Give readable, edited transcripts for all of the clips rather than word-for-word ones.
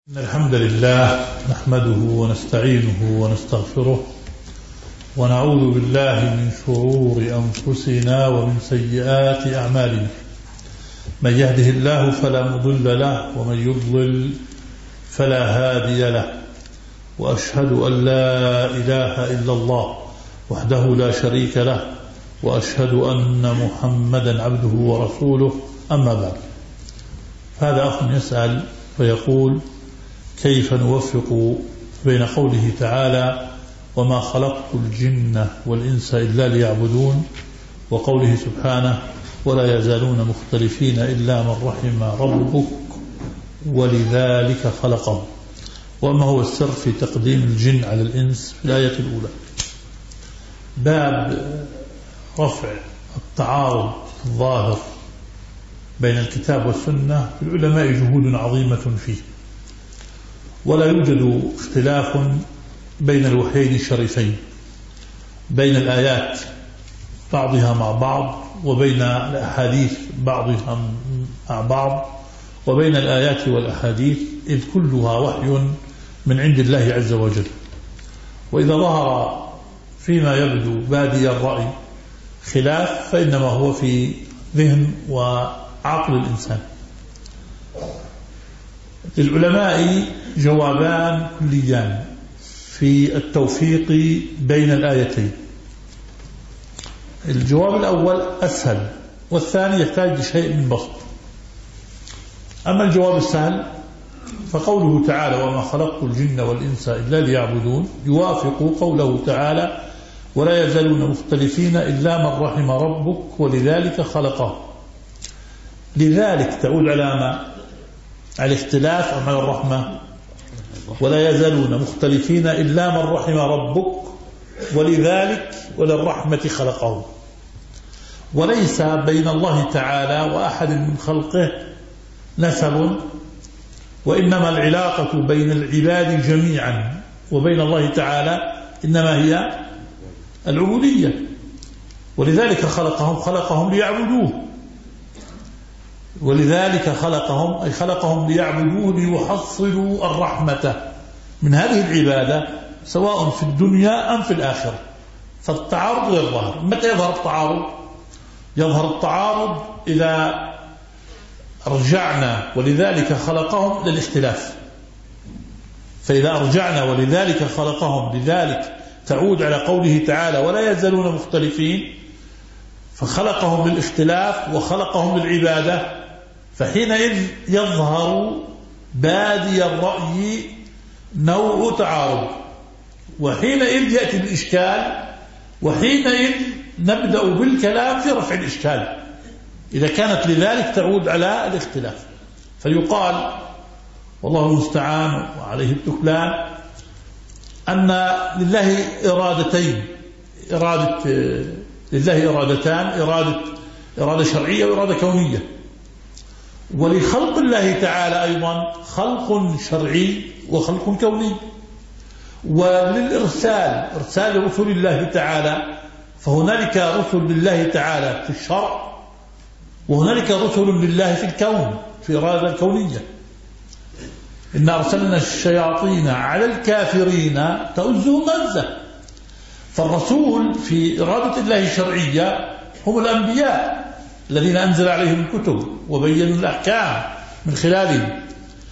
إن الحمد لله نحمده ونستعينه ونستغفره ونعوذ بالله من شرور أنفسنا ومن سيئات أعمالنا. من يهده الله فلا مضل له ومن يضلل فلا هادي له، وأشهد أن لا إله إلا الله وحده لا شريك له، وأشهد أن محمدا عبده ورسوله. أما بعد، هذا أخ يسأل فيقول: كيف نوفق بين قوله تعالى وما خلقت الجن والإنس إلا ليعبدون وقوله سبحانه ولا يزالون مختلفين إلا من رحم ربك ولذلك خلقهم؟ وما هو السر في تقديم الجن على الإنس في الآية الأولى؟ باب رفع التعارض الظاهر بين الكتاب والسنة في العلماء جهود عظيمة فيه، ولا يوجد اختلاف بين الوحيين الشريفين، بين الآيات بعضها مع بعض، وبين الأحاديث بعضها مع بعض، وبين الآيات والأحاديث، إذ كلها وحي من عند الله عز وجل. وإذا ظهر فيما يبدو بادي الرأي خلاف فإنما هو في ذهن وعقل الإنسان. للعلماء جوابان كليان في التوفيق بين الآيتين. الجواب الأول أسهل، والثاني يحتاج لشيء من بسط. أما الجواب السهل فقوله تعالى وما خلقت الجن والإنس إلا ليعبدون يوافق قوله تعالى ولا يزالون مختلفين إلا من رحم ربك ولذلك خلقه. لذلك تعود على ما؟ على الاختلاف أم على الرحمة؟ ولا يزالون مختلفين إلا من رحم ربك ولذلك وللرحمة خلقه. وليس بين الله تعالى وأحد من خلقه نسب، وإنما العلاقة بين العباد جميعا وبين الله تعالى إنما هي العبودية. ولذلك خلقهم ليعبدوه، ولذلك خلقهم أي خلقهم ليعبدوه ليحصلوا الرحمة من هذه العبادة سواء في الدنيا أم في الآخرة. فالتعارض يظهر. متى يظهر التعارض؟ يظهر التعارض إذا رجعنا ولذلك خلقهم للاختلاف. فإذا أرجعنا ولذلك خلقهم لذلك تعود على قوله تعالى ولا يزالون مختلفين، فخلقهم للاختلاف وخلقهم للعبادة، فحينئذ يظهر بادي الرأي نوع تعارض، وحينئذ يأتي الإشكال، وحينئذ نبدأ بالكلام في رفع الإشكال إذا كانت لذلك تعود على الاختلاف. فيقال والله المستعان وعليه التكلان أن لله إرادتين، لله إرادتان، إرادة شرعية وإرادة كونية. ولخلق الله تعالى أيضا خلق شرعي وخلق كوني. وللإرسال إرسال رسل الله تعالى، فهنالك رسل لله تعالى في الشرع، وهنالك رسل لله في الكون في إرادة الكونية. إن أرسلنا الشياطين على الكافرين تؤزهم أزة. فالرسول في إرادة الله الشرعية هم الأنبياء الذين أنزل عليهم الكتب وبينوا الأحكام من خلالهم.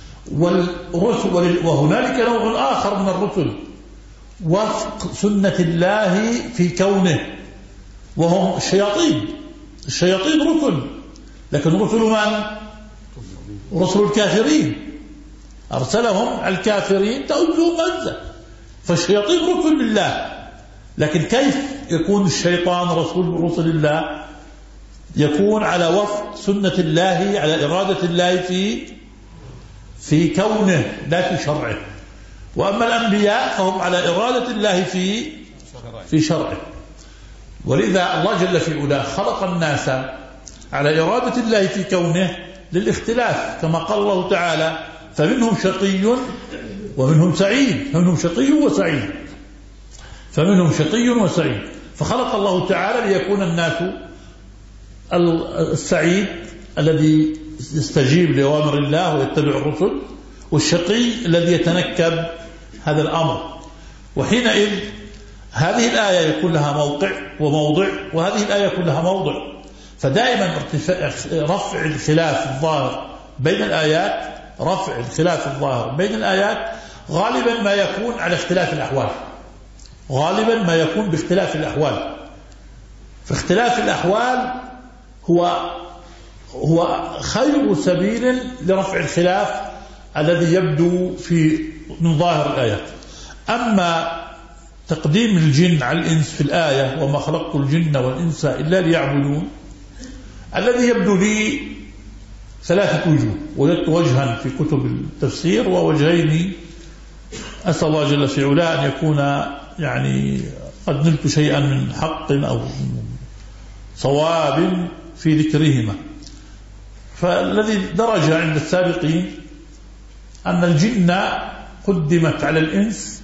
وهنالك نوع آخر من الرسل وفق سنة الله في كونه، وهم الشياطين. الشياطين رسل، لكن رسل من؟ رسل الكافرين، أرسلهم على الكافرين تؤذهم أزة. فالشياطين رسل لله، لكن كيف يكون الشيطان رسول من رسل الله؟ يكون على وفق سنة الله، على إرادة الله في كونه لا في شرعه. وأما الأنبياء فهم على إرادة الله في شرعه. ولذا الله جل في علاه خلق الناس على إرادة الله في كونه للاختلاف، كما قال الله تعالى فمنهم شقي ومنهم سعيد، فمنهم شقي وسعيد. فخلق الله تعالى ليكون الناس السعيد الذي يستجيب لأوامر الله ويتبع الرسل، والشقي الذي يتنكب هذا الأمر. وحينئذ هذه الآية يكون لها موقع وموضع، وهذه الآية يكون لها موضع. فدائما رفع الخلاف الظاهر بين الآيات، رفع الخلاف الظاهر بين الآيات غالبا ما يكون على اختلاف الأحوال، غالبا ما يكون باختلاف الأحوال. فاختلاف الأحوال هو خير سبيل لرفع الخلاف الذي يبدو من ظاهر الآيات. أما تقديم الجن على الإنس في الآية وما خلقت الجن والإنس إلا ليعبدون، الذي يبدو لي ثلاثة وجوه. وجدت وجها في كتب التفسير ووجهين أسأل الله جل في علاه أن يكون يعني قد نلت شيئا من حق أو صواب في ذكرهما. فالذي درج عند السابقين أن الجن قدمت على الإنس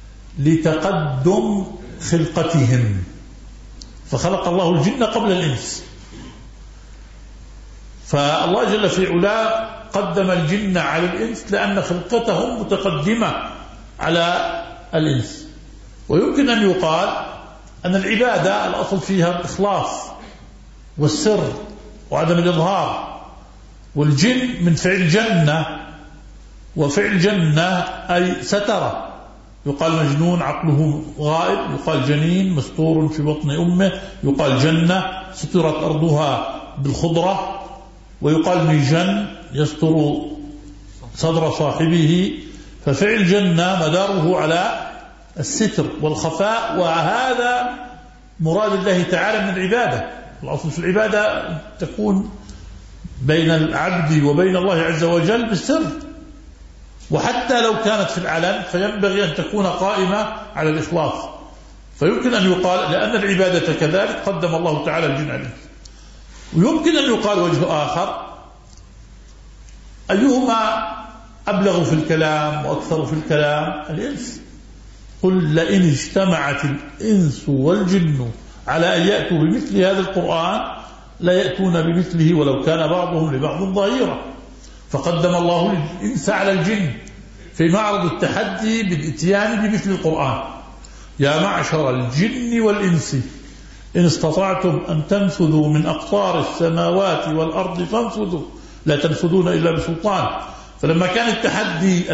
لتقدم خلقتهم، فخلق الله الجن قبل الإنس، فالله جل في علاه قدم الجن على الإنس لأن خلقتهم متقدمة على الإنس. ويمكن أن يقال أن العبادة الأصل فيها الإخلاص والسر وعدم الإظهار، والجن من فعل جنة، وفعل جنة أي سترة. يقال مجنون عقله غائب، يقال جنين مستور في بطن أمه، يقال جنة سترت أرضها بالخضرة، ويقال ميجن يستر صدر صاحبه. ففعل جنة مداره على الستر والخفاء، وهذا مراد الله تعالى من العبادة. الأصل في العبادة تكون بين العبد وبين الله عز وجل بالسر، وحتى لو كانت في العلن فينبغي أن تكون قائمة على الإخلاص. فيمكن أن يقال لأن العبادة كذلك قدم الله تعالى الجن عليه. ويمكن أن يقال وجه آخر، أيهما أبلغ في الكلام وأكثر في الكلام؟ الإنس. قل لئن اجتمعت الإنس والجن على أن يأتوا بمثل هذا القرآن لا يأتون بمثله ولو كان بعضهم لبعض ظهيرا. فقدم الله الإنس على الجن في معرض التحدي بالإتيان بمثل القرآن. يا معشر الجن والإنس إن استطعتم أن تنفذوا من أقطار السماوات والأرض فانفذوا لا تنفذون إلا بسلطان. فلما كان التحدي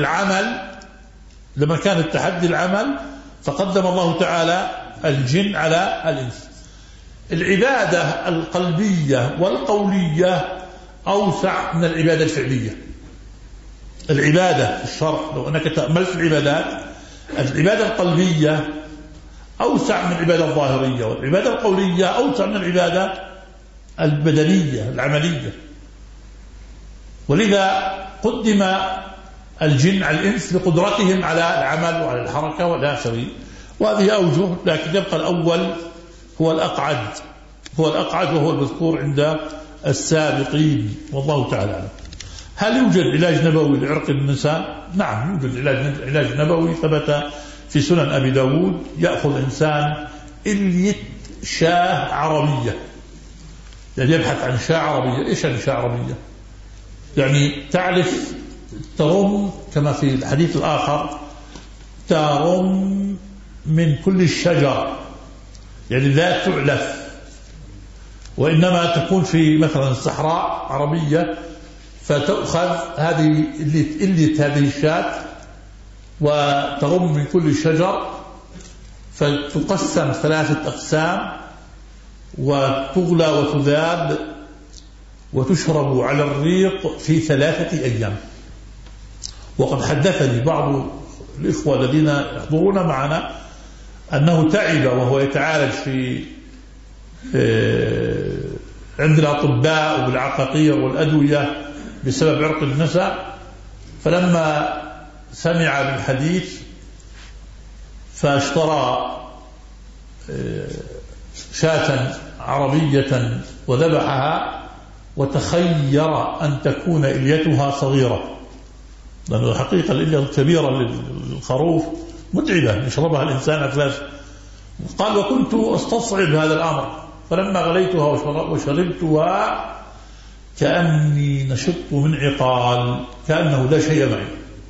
العمل فقدم الله تعالى الجن على الإنس. العبادة القلبية والقولية أوسع من العبادة الفعلية. العبادة في الشرع لو أنك تأملت العبادات، العبادة القلبية أوسع من العبادة الظاهرية، والعبادة القولية أوسع من العبادة البدنية العملية. ولذا قدم الجن على الإنس لقدرتهم على العمل وعلى الحركة والى آخره. وهذه أوجه، لكن يبقى الأول هو الأقعد وهو المذكور عند السابقين، والله تعالى أعلم. هل يوجد علاج نبوي لعرق النساء؟ نعم يوجد علاج نبوي ثبت في سنن أبي داود. يأخذ إنسان إلية شاة عربية، يعني يبحث عن شاة عربية. إيش يعني شاة عربية؟ يعني تعرف ترم كما في الحديث الآخر ترم من كل الشجر، يعني لا تعلف، وإنما تكون في مثلا الصحراء عربية، فتأخذ هذه إلية هذه الشاة وترم من كل شجر، فتقسم 3 أقسام وتغلى وتذاب وتشرب على الريق في 3 أيام. وقد حدثني بعض الإخوة الذين يحضرون معنا أنه تعب وهو يتعالج عند الأطباء وبالعقاقير والأدوية بسبب عرق النساء، فلما سمع بالحديث فاشترى شاة عربية وذبحها، وتخير أن تكون إليتها صغيرة، لأن الحقيقة الإلية الكبيرة للخروف متعبة يشربها الإنسان أثلاث. قال وكنت أستصعب هذا الأمر، فلما غليتها وشربتها كأني نشطت من عقال، كأنه لا شيء معي.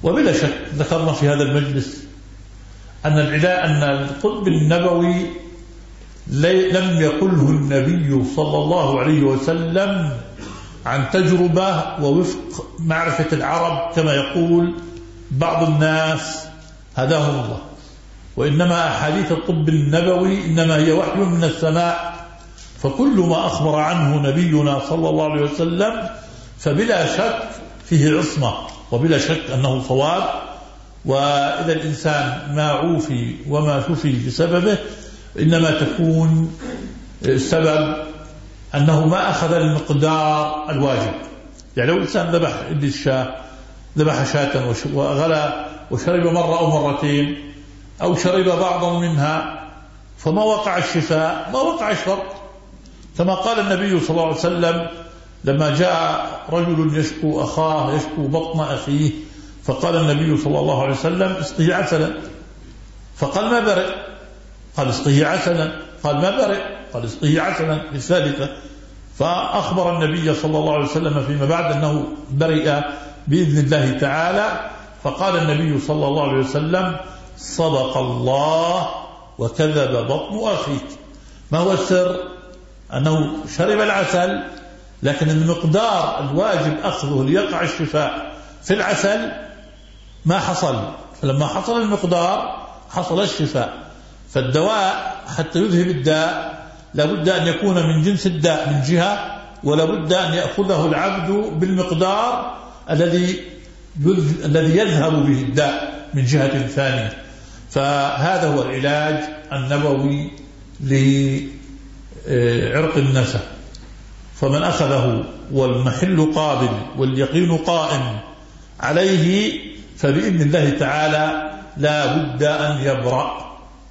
وبلا شك ذكرنا في هذا المجلس أن الطب النبوي لم يقله النبي صلى الله عليه وسلم عن تجربة ووفق معرفة العرب كما يقول بعض الناس هداهم الله، وإنما أحاديث الطب النبوي إنما هي وحي من السماء، فكل ما أخبر عنه نبينا صلى الله عليه وسلم فبلا شك فيه عصمة وبلا شك أنه صواب. وإذا الإنسان ما عوفي وما شفي بسببه إنما تكون السبب أنه ما أخذ المقدار الواجب. يعني لو الإنسان ذبح شاة وغلى وشرب مرة أو مرتين أو شرب بعضا منها فما وقع الشفاء ما وقع الشر، كما قال النبي صلى الله عليه وسلم لما جاء رجل يشكو أخاه يشكو بطن أخيه فقال النبي صلى الله عليه وسلم اسقه عسلا، فقال ما برئ، قال اسقه عسلا، قال ما برئ، قال اسقه عسلا الثالثة، فأخبر النبي صلى الله عليه وسلم فيما بعد أنه برئ بإذن الله تعالى. فقال النبي صلى الله عليه وسلم صدق الله وكذب بطن أخيك. ما هو السر؟ أنه شرب العسل لكن المقدار الواجب أخذه ليقع الشفاء في العسل ما حصل، فلما حصل المقدار حصل الشفاء. فالدواء حتى يذهب الداء لابد أن يكون من جنس الداء من جهة، ولابد أن يأخذه العبد بالمقدار الذي يذهب به الداء من جهة ثانية. فهذا هو العلاج النبوي لعرق النسا، فمن أخذه والمحل قابل واليقين قائم عليه فبإذن الله تعالى لا بد أن يبرأ.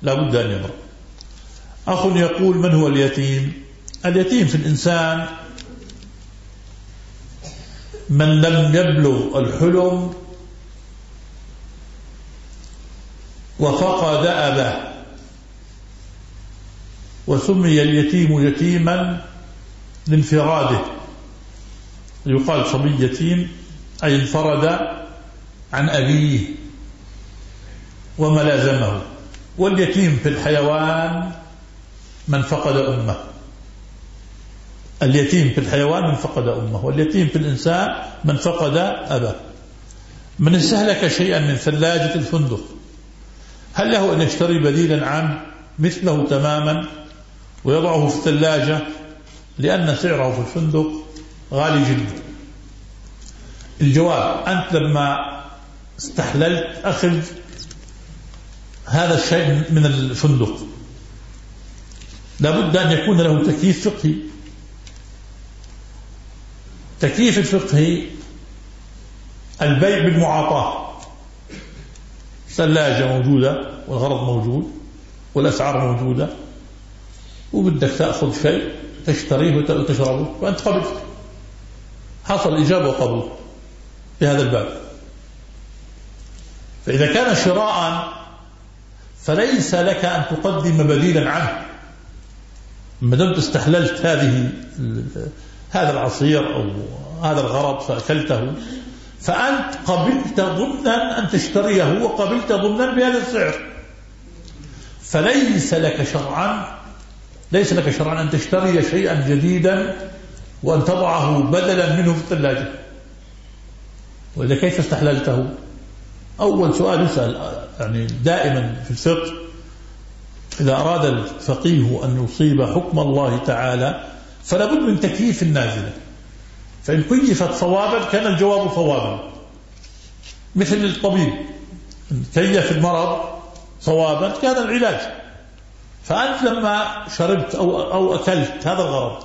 أخ يقول من هو اليتيم؟ اليتيم في الإنسان من لم يبلغ الحلم وفقد أباه، وسمي اليتيم يتيما لانفراده، يقال صبي يتيم أي انفرد عن أبيه وما لازمه. واليتيم في الحيوان من فقد أمه، اليتيم في الحيوان من فقد أمه، واليتيم في الإنسان من فقد أباه. من استهلك شيئا من ثلاجة الفندق هل له أن يشتري بديلا عنه مثله تماما ويضعه في الثلاجة لأن سعره في الفندق غالي جدا؟ الجواب أنت لما استحللت أخذ هذا الشيء من الفندق لابد أن يكون له تكييف فقهي. تكييف الفقهي البيع بالمعاطاة، ثلاجة موجودة والغرض موجود والأسعار موجودة وبدك تأخذ شيء تشتريه وتشربه وأنت قبلت، حصل إجابة وقبول في هذا الباب. فإذا كان شراء فليس لك أن تقدم بديلا عنه، ما دمت استحللت هذا العصير أو هذا الغرض فأكلته فأنت قبلت ضمنا أن تشتريه وقبلت ضمنا بهذا السعر، فليس لك شرعا أن تشتري شيئا جديدا وأن تضعه بدلا منه في الثلاجة. وإذا كيف استحللته؟ أول سؤال يسأل يعني دائما في الفقه إذا أراد الفقيه أن يصيب حكم الله تعالى فلا بد من تكييف النازلة، فإن كيفت صوابا كان الجواب صوابا، مثل الطبيب كيف المرض صوابا كان العلاج. فأنت لما شربت أو أكلت هذا الغرض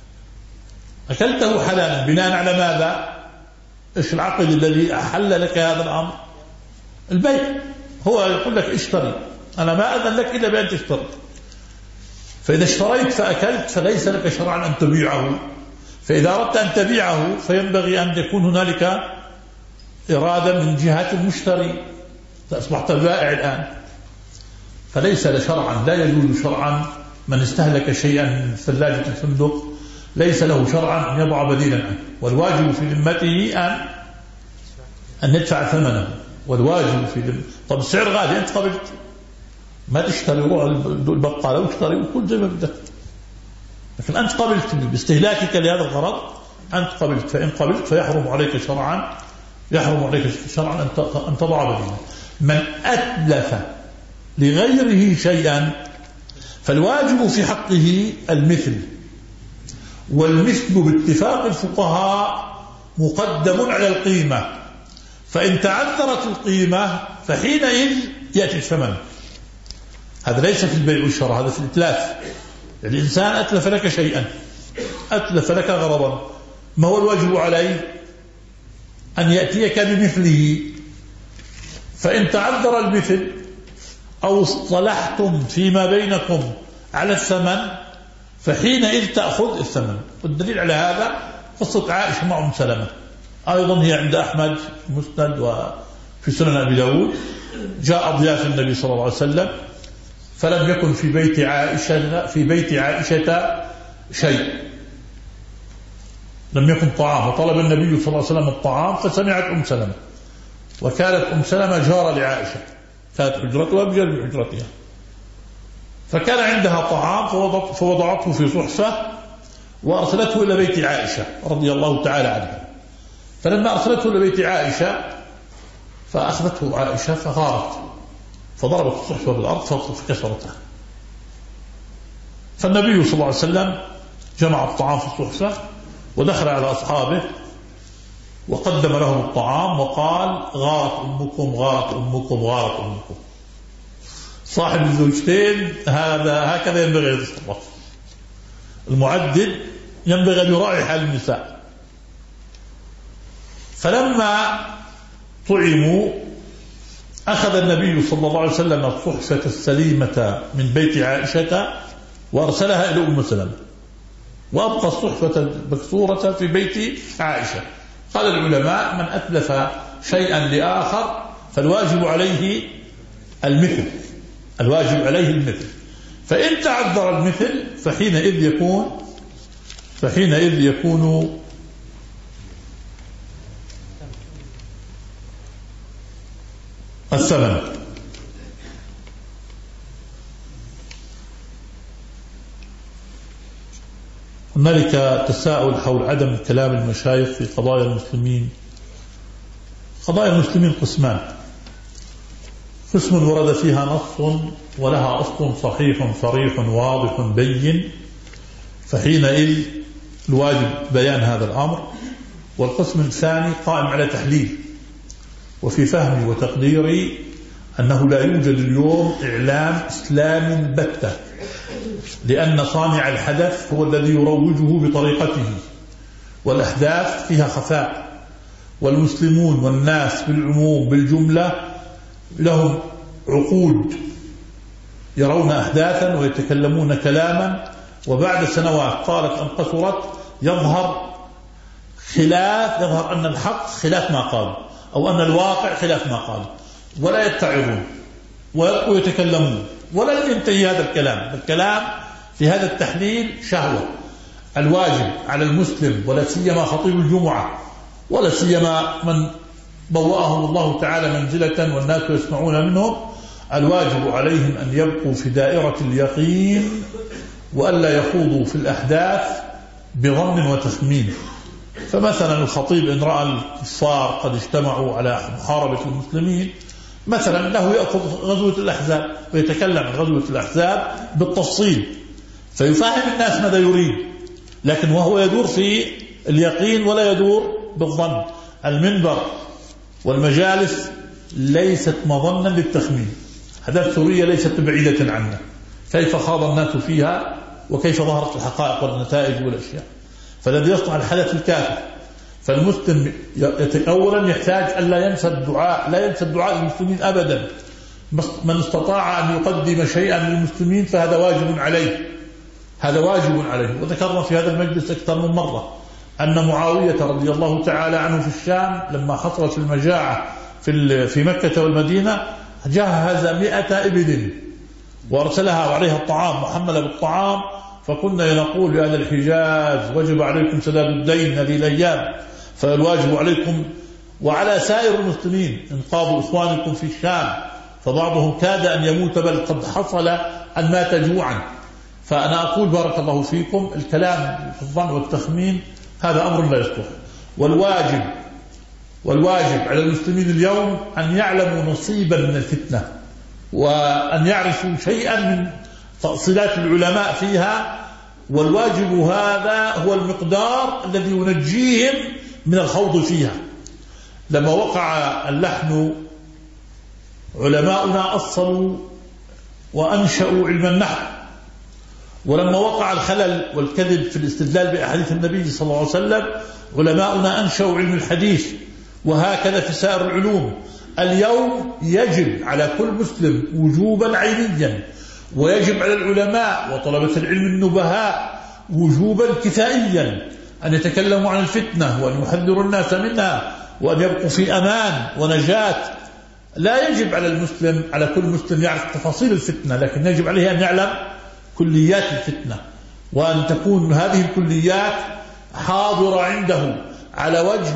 أكلته حلالا بناء على ماذا؟ إيش العقل الذي أحل لك هذا الأمر؟ البيع. هو يقول لك اشتري، أنا ما أذن لك إلا بأن تشتري. فإذا اشتريت فأكلت فليس لك شرعا أن تبيعه، فإذا أردت أن تبيعه فينبغي أن يكون هنالك إرادة من جهة المشتري، فأصبحت بائع الآن. فليس شرعا، لا يجوز شرعا من استهلك شيئا من ثلاجة الفندق ليس له شرعا أن يضع بديلا عنه، والواجب في ذمته أن يدفع ثمنه والواجب في طب السعر غالي، أنت قبلت ما تشتري، روح البقالة واشتري وكل زي ما بدك، لكن أنت قبلت باستهلاكك لهذا الغرض، أنت قبلت، فإن قبلت فيحرم عليك شرعا، يحرم عليك شرعا أن تضع بدينه. من أتلف لغيره شيئا فالواجب في حقه المثل، والمثل باتفاق الفقهاء مقدم على القيمة، فإن تعذرت القيمة فحينئذ يأتي الثمن. هذا ليس في البيع والشراء، هذا في الإتلاف. الإنسان أتلف لك شيئا، أتلف لك غرضا، ما هو الواجب عليه؟ أن يأتيك بمثله. فإن تعذر المثل أو اصطلحتم فيما بينكم على الثمن فحينئذ تأخذ الثمن. والدليل على هذا قصة عائشة مع أم سلمة، أيضا هي عند أحمد مسند وفي سنن أبي داود. جاء ضياف النبي صلى الله عليه وسلم فلم يكن في بيت عائشة شيء، لم يكن طعام، وطلب النبي صلى الله عليه وسلم الطعام فسمعت أم سلمة، وكانت أم سلمة جارة لعائشة، كانت حجرتها بجنب حجرتها، فكان عندها طعام فوضعته في صحفة وأرسلته إلى بيت عائشة رضي الله تعالى عنها. فلما أرسلته إلى بيت عائشة فأخذته عائشة فغارت فضربت الصحفة بالأرض فكسرتها. فالنبي صلى الله عليه وسلم جمع الطعام في الصحفة ودخل على أصحابه وقدم لهم الطعام وقال: غارت أمكم غارت أمكم غارت أمكم. صاحب الزوجتين هكذا ينبغي أن يتصرف. المعدل ينبغي أن يراعي حال النساء. فلما طعموا أخذ النبي صلى الله عليه وسلم الصحفة السليمة من بيت عائشة وأرسلها إلى أم سلمة، وأبقى الصحفة المكسورة في بيت عائشة. قال العلماء: من أتلف شيئا لآخر فالواجب عليه المثل، الواجب عليه المثل. فإن تعذر المثل فحينئذ يكون الثمن. هنالك تساؤل حول عدم كلام المشايخ في قضايا المسلمين. قضايا المسلمين قسمان: قسم ورد فيها نص ولها أصل صحيح صريح واضح بين، فحينئذ الواجب بيان هذا الأمر. والقسم الثاني قائم على تحليل. وفي فهمي وتقديري أنه لا يوجد اليوم إعلام إسلامي بتة، لأن صانع الحدث هو الذي يروجه بطريقته، والأحداث فيها خفاء، والمسلمون والناس بالعموم بالجملة لهم عقود يرون أحداثا ويتكلمون كلاما، وبعد سنوات طالت أم قصرت يظهر أن الحق خلاف ما قال، أو أن الواقع خلاف ما قال، ولا يتعظون ويتكلمون، ولن ينتهي هذا الكلام في هذا التحليل شهوة. الواجب على المسلم، ولا سيما خطيب الجمعة، ولا سيما من بوأهم الله تعالى منزلة والناس يسمعون منهم، الواجب عليهم أن يبقوا في دائرة اليقين وألا يخوضوا في الأحداث بظن وتخمين. فمثلا الخطيب إن رأى الكفار قد اجتمعوا على محاربة المسلمين مثلا، له يأخذ غزوة الأحزاب ويتكلم عن غزوة الأحزاب بالتفصيل فيفهم الناس ماذا يريد، لكن وهو يدور في اليقين ولا يدور بالظن. المنبر والمجالس ليست مظنا للتخمين. أحداث سوريا ليست بعيدة عنا، كيف خاض الناس فيها وكيف ظهرت الحقائق والنتائج والأشياء. فالذي يصنع الحدث الكافر. فالمسلم أولا يحتاج أن لا ينسى الدعاء للمسلمين أبدا. من استطاع أن يقدم شيئا للمسلمين فهذا واجب عليه، هذا واجب عليه. وذكرنا في هذا المجلس أكثر من مرة أن معاوية رضي الله تعالى عنه في الشام لما حصلت المجاعة في مكة والمدينة جهز 100 إبل وأرسلها وعليها الطعام محملة بالطعام، فكنا نقول لأهل الحجاز: وجب عليكم سداد الدين هذه الأيام، فالواجب عليكم وعلى سائر المسلمين. انقاذ إخوانكم في الشام فبعضهم كاد أن يموت بل قد حصل أن مات جوعا. فأنا أقول بارك الله فيكم الكلام في الظن والتخمين هذا أمر لا يصلح. والواجب على المسلمين اليوم أن يعلموا نصيبا من الفتنة وأن يعرفوا شيئا من تأصيلات العلماء فيها، والواجب هذا هو المقدار الذي ينجيهم من الخوض فيها. لما وقع اللحن علماؤنا أصلوا وأنشأوا علم النحو، ولما وقع الخلل والكذب في الاستدلال بأحاديث النبي صلى الله عليه وسلم علماؤنا أنشأوا علم الحديث، وهكذا في سائر العلوم. اليوم يجب على كل مسلم وجوبا عينيا، ويجب على العلماء وطلبة العلم النبهاء وجوبا كفائيا أن يتكلموا عن الفتنة وأن يحذروا الناس منها وأن يبقوا في أمان ونجاة. لا يجب على المسلم على كل مسلم يعرف تفاصيل الفتنة، لكن يجب عليه أن يعلم كليات الفتنة، وأن تكون هذه الكليات حاضرة عنده على وجه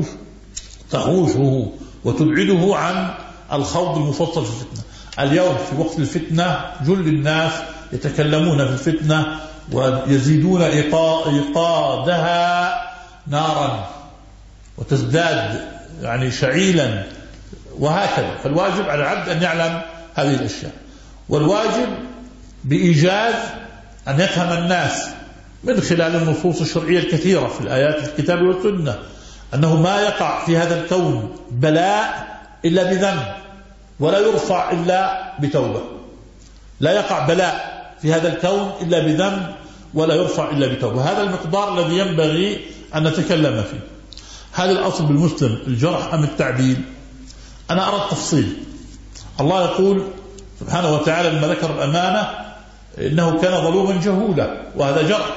تحوشه وتبعده عن الخوض المفصل في الفتنة. اليوم في وقت الفتنة جل الناس يتكلمون في الفتنة ويزيدون إيقادها نارا وتزداد يعني شعيلا وهكذا. فالواجب على العبد أن يعلم هذه الأشياء، والواجب بإيجاز أن يفهم الناس من خلال النصوص الشرعية الكثيرة في الآيات في الكتاب والسنة أنه ما يقع في هذا الكون بلاء إلا بذنب ولا يرفع إلا بتوبة. لا يقع بلاء في هذا الكون إلا بذنب ولا يرفع إلا بتوبة. هذا المقدار الذي ينبغي أن نتكلم فيه. هذا الأصل بالمسلم الجرح أم التعديل؟ أنا أرى التفصيل. الله يقول سبحانه وتعالى لما ذكر الأمانة إنه كان ظلوما جهولا، وهذا جرح،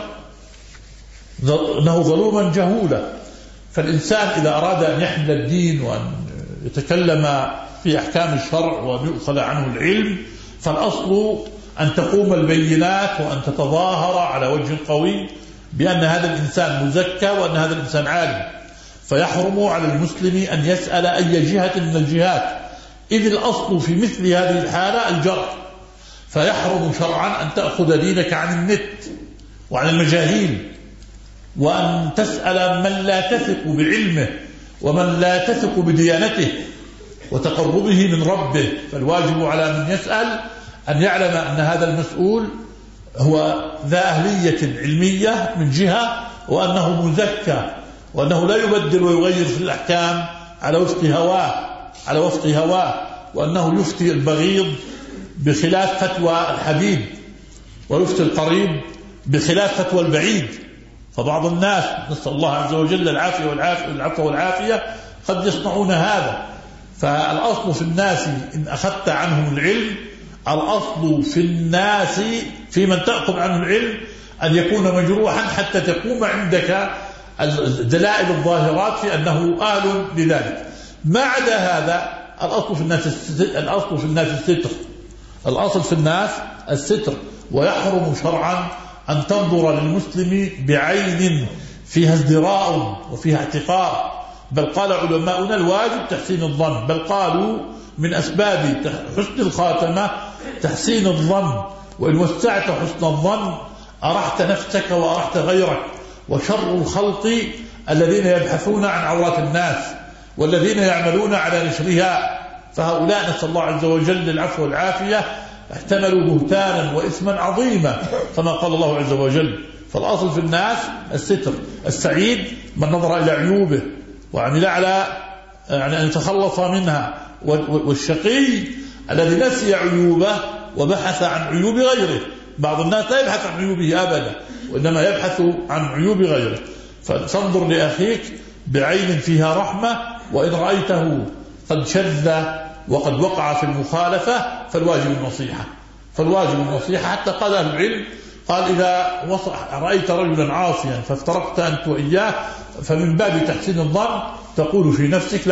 إنه ظلوما جهولا. فالإنسان إذا أراد أن يحمل الدين وأن يتكلم في أحكام الشرع وأن يؤخذ عنه العلم، فالأصل أن تقوم البينات وأن تتظاهر على وجه قوي بأن هذا الإنسان مزكى وأن هذا الإنسان عالم. فيحرم على المسلم أن يسأل أي جهة من الجهات، إذ الأصل في مثل هذه الحالة الجرح. فيحرم شرعا أن تأخذ دينك عن النت وعن المجاهيل، وأن تسأل من لا تثق بعلمه ومن لا تثق بديانته وتقربه من ربه. فالواجب على من يسأل أن يعلم أن هذا المسؤول هو ذا أهلية علمية من جهة، وأنه مزكى، وأنه لا يبدل ويغير في الأحكام على وفق هواه، وأنه يفتي البغيض بخلاف فتوى الحبيب، ويفتي القريب بخلاف فتوى البعيد. فبعض الناس نسأل الله عز وجل العفو والعافية قد يصنعون هذا. فالأصل في الناس إن أخذت عنهم العلم، الأصل في الناس في من تأخذ عنه العلم أن يكون مجروحا حتى تقوم عندك الدلائل الظاهرات في أنه أهل لذلك. ما عدا هذا الأصل في الناس الستر. الأصل في الناس الستر. ويحرم شرعا أن تنظر للمسلم بعين فيها ازدراء وفيها احتقار، بل قال علماؤنا الواجب تحسين الظن، بل قالوا من أسباب حسن الخاتمة تحسين الظن، وإن وسعت حسن الظن أرحت نفسك وأرحت غيرك. وشر الخلق الذين يبحثون عن عورات الناس والذين يعملون على نشرها، فهؤلاء نسأل الله عز وجل العفو والعافية احتملوا بهتانا وإثما عظيما كما قال الله عز وجل. فالأصل في الناس الستر. السعيد من نظر إلى عيوبه وعمل على أن يتخلص منها، والشقي الذي نسي عيوبه وبحث عن عيوب غيره. بعض الناس لا يبحث عن عيوبه أبدا، وإنما يبحث عن عيوب غيره. فانظر لأخيك بعين فيها رحمة، وإن رأيته قد شذ وقد وقع في المخالفة فالواجب النصيحة. حتى قال أهل العلم قال إذا رأيت رجلا عاصيا فافترقت أنت وإياه فمن باب تحسين الظن تقول في نفسك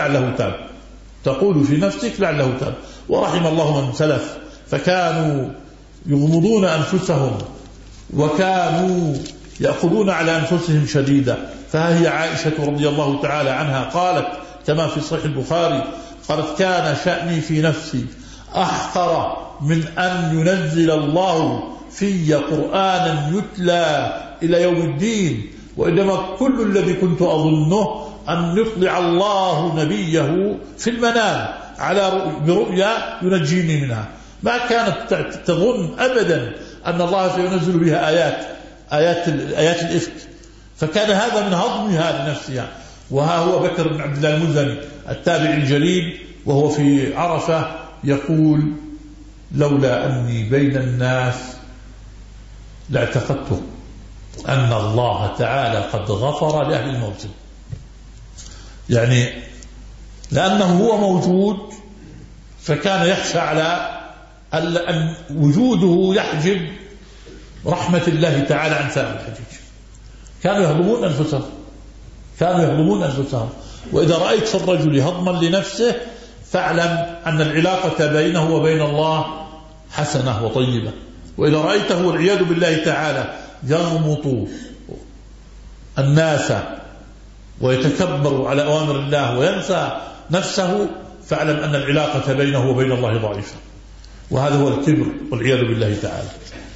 لعله تاب. ورحم الله من سلف فكانوا يغمضون أنفسهم وكانوا يأخذون على أنفسهم شديدا. فهي عائشة رضي الله تعالى عنها قالت كما في صحيح البخاري قالت كان شأني في نفسي أحقر من أن ينزل الله في قرآنا يتلى إلى يوم الدين، وإنما كل الذي كنت أظنه أن يطلع الله نبيه في المنام برؤيا ينجيني منها، ما كانت تظن أبدا أن الله سينزل بها آيات الإفك. فكان هذا من هضمها لنفسها. وها هو بكر بن عبد الله المزني التابع الجليل وهو في عرفة يقول لولا أني بين الناس لاعتقدت أن الله تعالى قد غفر لأهل الموت، يعني لأنه هو موجود فكان يخشى على أن وجوده يحجب رحمة الله تعالى عن سائر الحجيج. كانوا يهضمون أنفسهم. وإذا رأيت في الرجل هضما لنفسه فاعلم أن العلاقة بينه وبين الله حسنة وطيبة. وإذا رأيته والعياذ بالله تعالى يغمط الناس ويتكبر على أوامر الله وينسى نفسه فاعلم أن العلاقة بينه وبين الله ضعيفة، وهذا هو الكبر والعياذ بالله تعالى.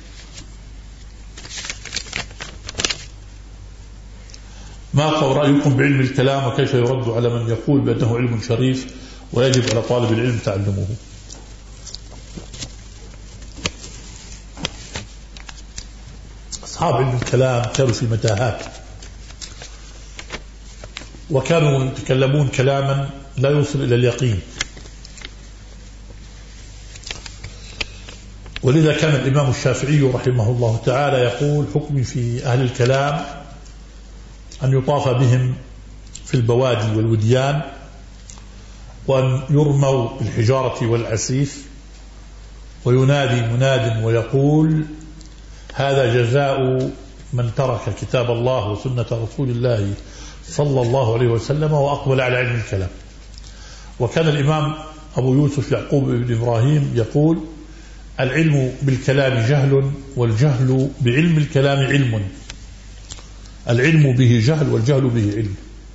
ما قول رأيكم بعلم الكلام وكيف يرد على من يقول بأنه علم شريف ويجب على طالب العلم تعلمه؟ أصحاب علم الكلام كانوا في متاهات، وكانوا يتكلمون كلاما لا يوصل إلى اليقين. ولذا كان الإمام الشافعي رحمه الله تعالى يقول حكمي في أهل الكلام أن يطاف بهم في البوادي والوديان وأن يرموا بالحجارة والعسيف وينادي مناد ويقول هذا جزاء من ترك كتاب الله وسنة رسول الله صلى الله عليه وسلم وأقبل على علم الكلام. وكان الإمام أبو يوسف يعقوب بن إبراهيم يقول العلم بالكلام جهل والجهل بعلم الكلام علم، العلم به جهل والجهل به علم.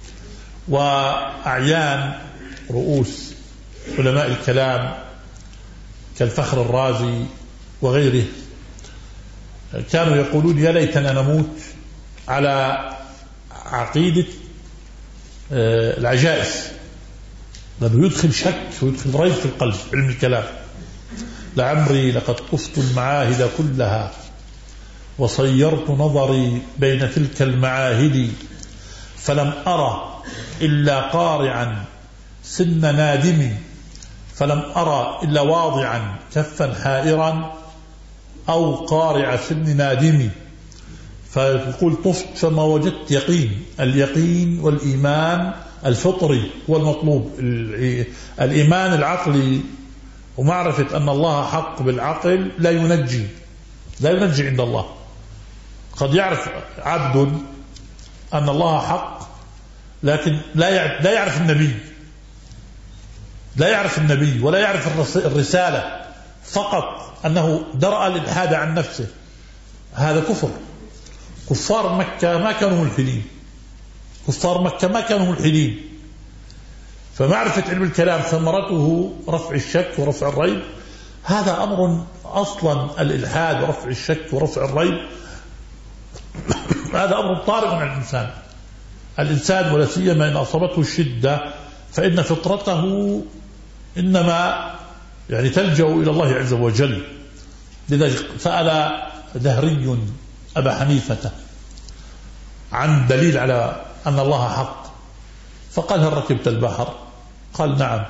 وأعيان رؤوس علماء الكلام كالفخر الرازي وغيره كانوا يقولون يا ليتنا نموت على عقيدة العجائز، لأنه يدخل شك ويدخل ريب في القلب علم الكلام. لعمري لقد طفت المعاهد كلها وصيرت نظري بين تلك المعاهد فلم أرى إلا قارعا سن نادم، فلم أرى إلا واضعا كفا حائرا أو قارع سن نادم. فيقول طفت فما وجدت يقين، اليقين والإيمان الفطري هو المطلوب، الإيمان العقلي ومعرفة أن الله حق بالعقل لا ينجي عند الله. قد يعرف عبد أن الله حق لكن لا يعرف النبي ولا يعرف الرسالة، فقط أنه درأ الإلحاد عن نفسه، هذا كفر. كفار مكة ما كانوا ملحدين. فمعرفة علم الكلام ثمرته رفع الشك ورفع الريب، هذا أمر أصلا الإلحاد ورفع الشك ورفع الريب هذا أمر طارئ على الإنسان ولا سيما إن أصابته الشدة فإن فطرته إنما يعني تلجأ إلى الله عز وجل. لذلك سأل دهري أبا حنيفة عن دليل على أن الله حق، فقال هل ركبت البحر؟ قال نعم.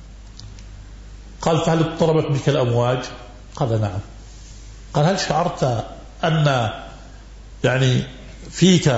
قال فهل اضطربت بك الأمواج؟ قال نعم. قال هل شعرت أن يعني فيك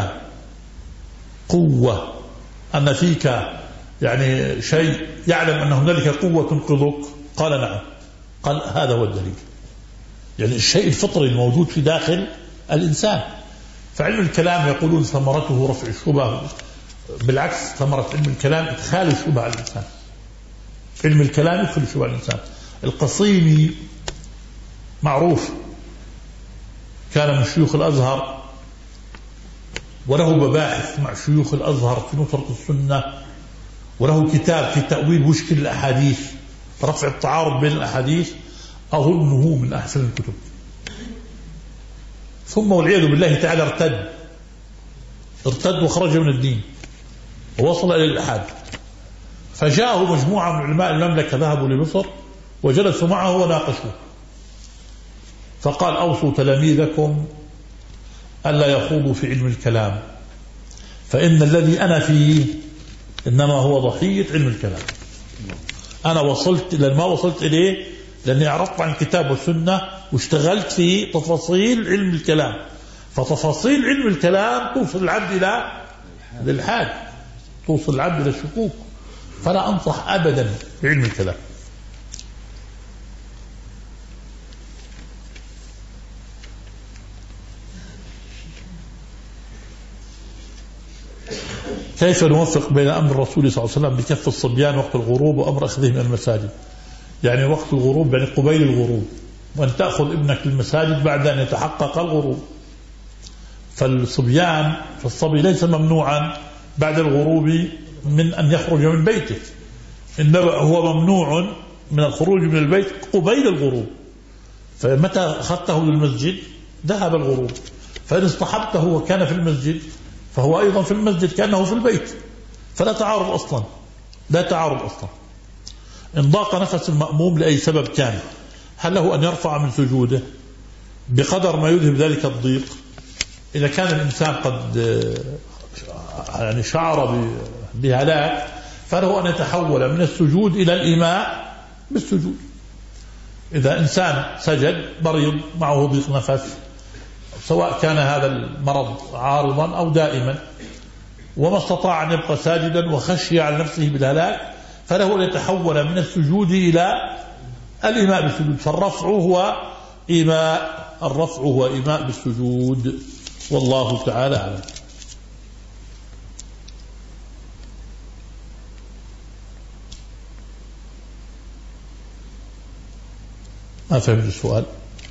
قوة، أن فيك يعني شيء يعلم أن هنالك قوة تنقذك؟ قال نعم. قال هذا هو الدليل، يعني الشيء الفطري الموجود في داخل الإنسان. فعلم الكلام يقولون ثمرته رفع الشبهة، بالعكس ثمرة علم الكلام إدخال الشبهة على الإنسان. علم الكلام يدخل الشبهة على الإنسان. القصيمي معروف كان من شيوخ الأزهر وله مباحث مع شيوخ الأزهر في نصرة السنة وله كتاب في تأويل مشكل الأحاديث، رفع التعارض بين الأحاديث، أظنه من أحسن الكتب. ثم والعياذ بالله تعالى ارتد وخرج من الدين ووصل إلى الإلحاد. فجاءه مجموعة من علماء المملكة ذهبوا لمصر وجلسوا معه وناقشوه، فقال أوصوا تلاميذكم ألا يخوضوا في علم الكلام، فإن الذي أنا فيه إنما هو ضحية علم الكلام. أنا وصلت إلى ما وصلت إليه لأني أعرضت عن الكتاب والسنة واشتغلت في تفاصيل علم الكلام، فتفاصيل علم الكلام توصل العبد إلى الإلحاد، توصل العبد إلى الشكوك. فلا أنصح أبدا بعلم الكلام. كيف نوفق بين أمر الرسول صلى الله عليه وسلم بكف الصبيان وقت الغروب وأمر أخذهم من المساجد؟ يعني وقت الغروب يعني قبيل الغروب، وأن تأخذ ابنك للمساجد بعد أن يتحقق الغروب. فالصبي ليس ممنوعا بعد الغروب من أن يخرج من بيته، إنما هو ممنوع من الخروج من البيت قبيل الغروب. فمتى أخذته للمسجد ذهب الغروب، فإن اصطحبته وكان في المسجد فهو أيضا في المسجد كأنه في البيت، فلا تعارض أصلا، لا تعارض أصلا. إن ضاق نفس المأموم لأي سبب كان، هل له أن يرفع من سجوده بقدر ما يذهب ذلك الضيق؟ إذا كان الإنسان قد يعني شعر بهلاك فله أن يتحول من السجود إلى الإيماء بالسجود. إذا إنسان سجد مريض معه ضيق نفس، سواء كان هذا المرض عارضا أو دائما، وما استطاع أن يبقى ساجدا وخشي على نفسه بالهلاك، فله أن يتحول من السجود إلى الإيماء بالسجود. فالرفع هو إيماء بالسجود، والله تعالى أعلم. ما فهمت السؤال.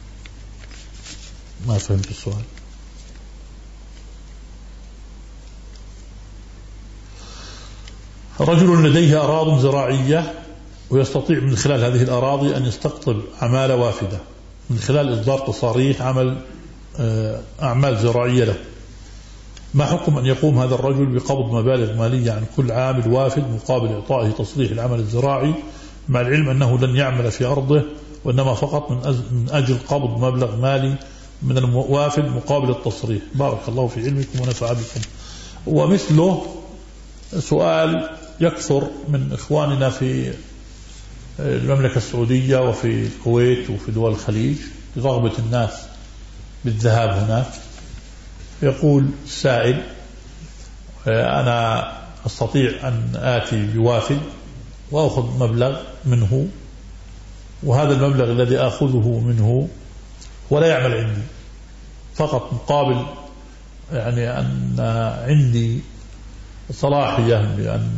رجل لديه أراضٍ زراعية ويستطيع من خلال هذه الأراضي أن يستقطب عمالة وافدة من خلال إصدار تصاريح عمل أعمال زراعية له. ما حكم أن يقوم هذا الرجل بقبض مبالغ مالية عن كل عامل وافد مقابل إعطائه تصريح العمل الزراعي، مع العلم أنه لن يعمل في أرضه وإنما فقط من أجل قبض مبلغ مالي من الوافد مقابل التصريح؟ بارك الله في علمكم ونفع بكم. ومثله سؤال يكثر من إخواننا في المملكة السعودية وفي الكويت وفي دول الخليج برغبة الناس بالذهاب هناك. يقول السائل: أنا أستطيع أن آتي بوافد وأخذ مبلغ منه، وهذا المبلغ الذي أخذه منه ولا يعمل عندي، فقط مقابل يعني أن عندي صلاحية بأن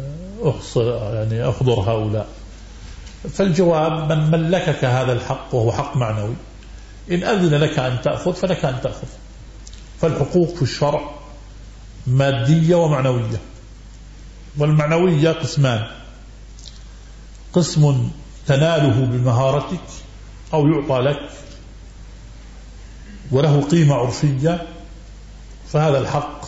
أحضر هؤلاء. فالجواب: من ملكك هذا الحق وهو حق معنوي، إن أذن لك أن تأخذ فلك أن تأخذ. فالحقوق في الشرع مادية ومعنوية، والمعنوية قسمان: قسم تناله بمهارتك أو يعطى لك وله قيمة عرفية، فهذا الحق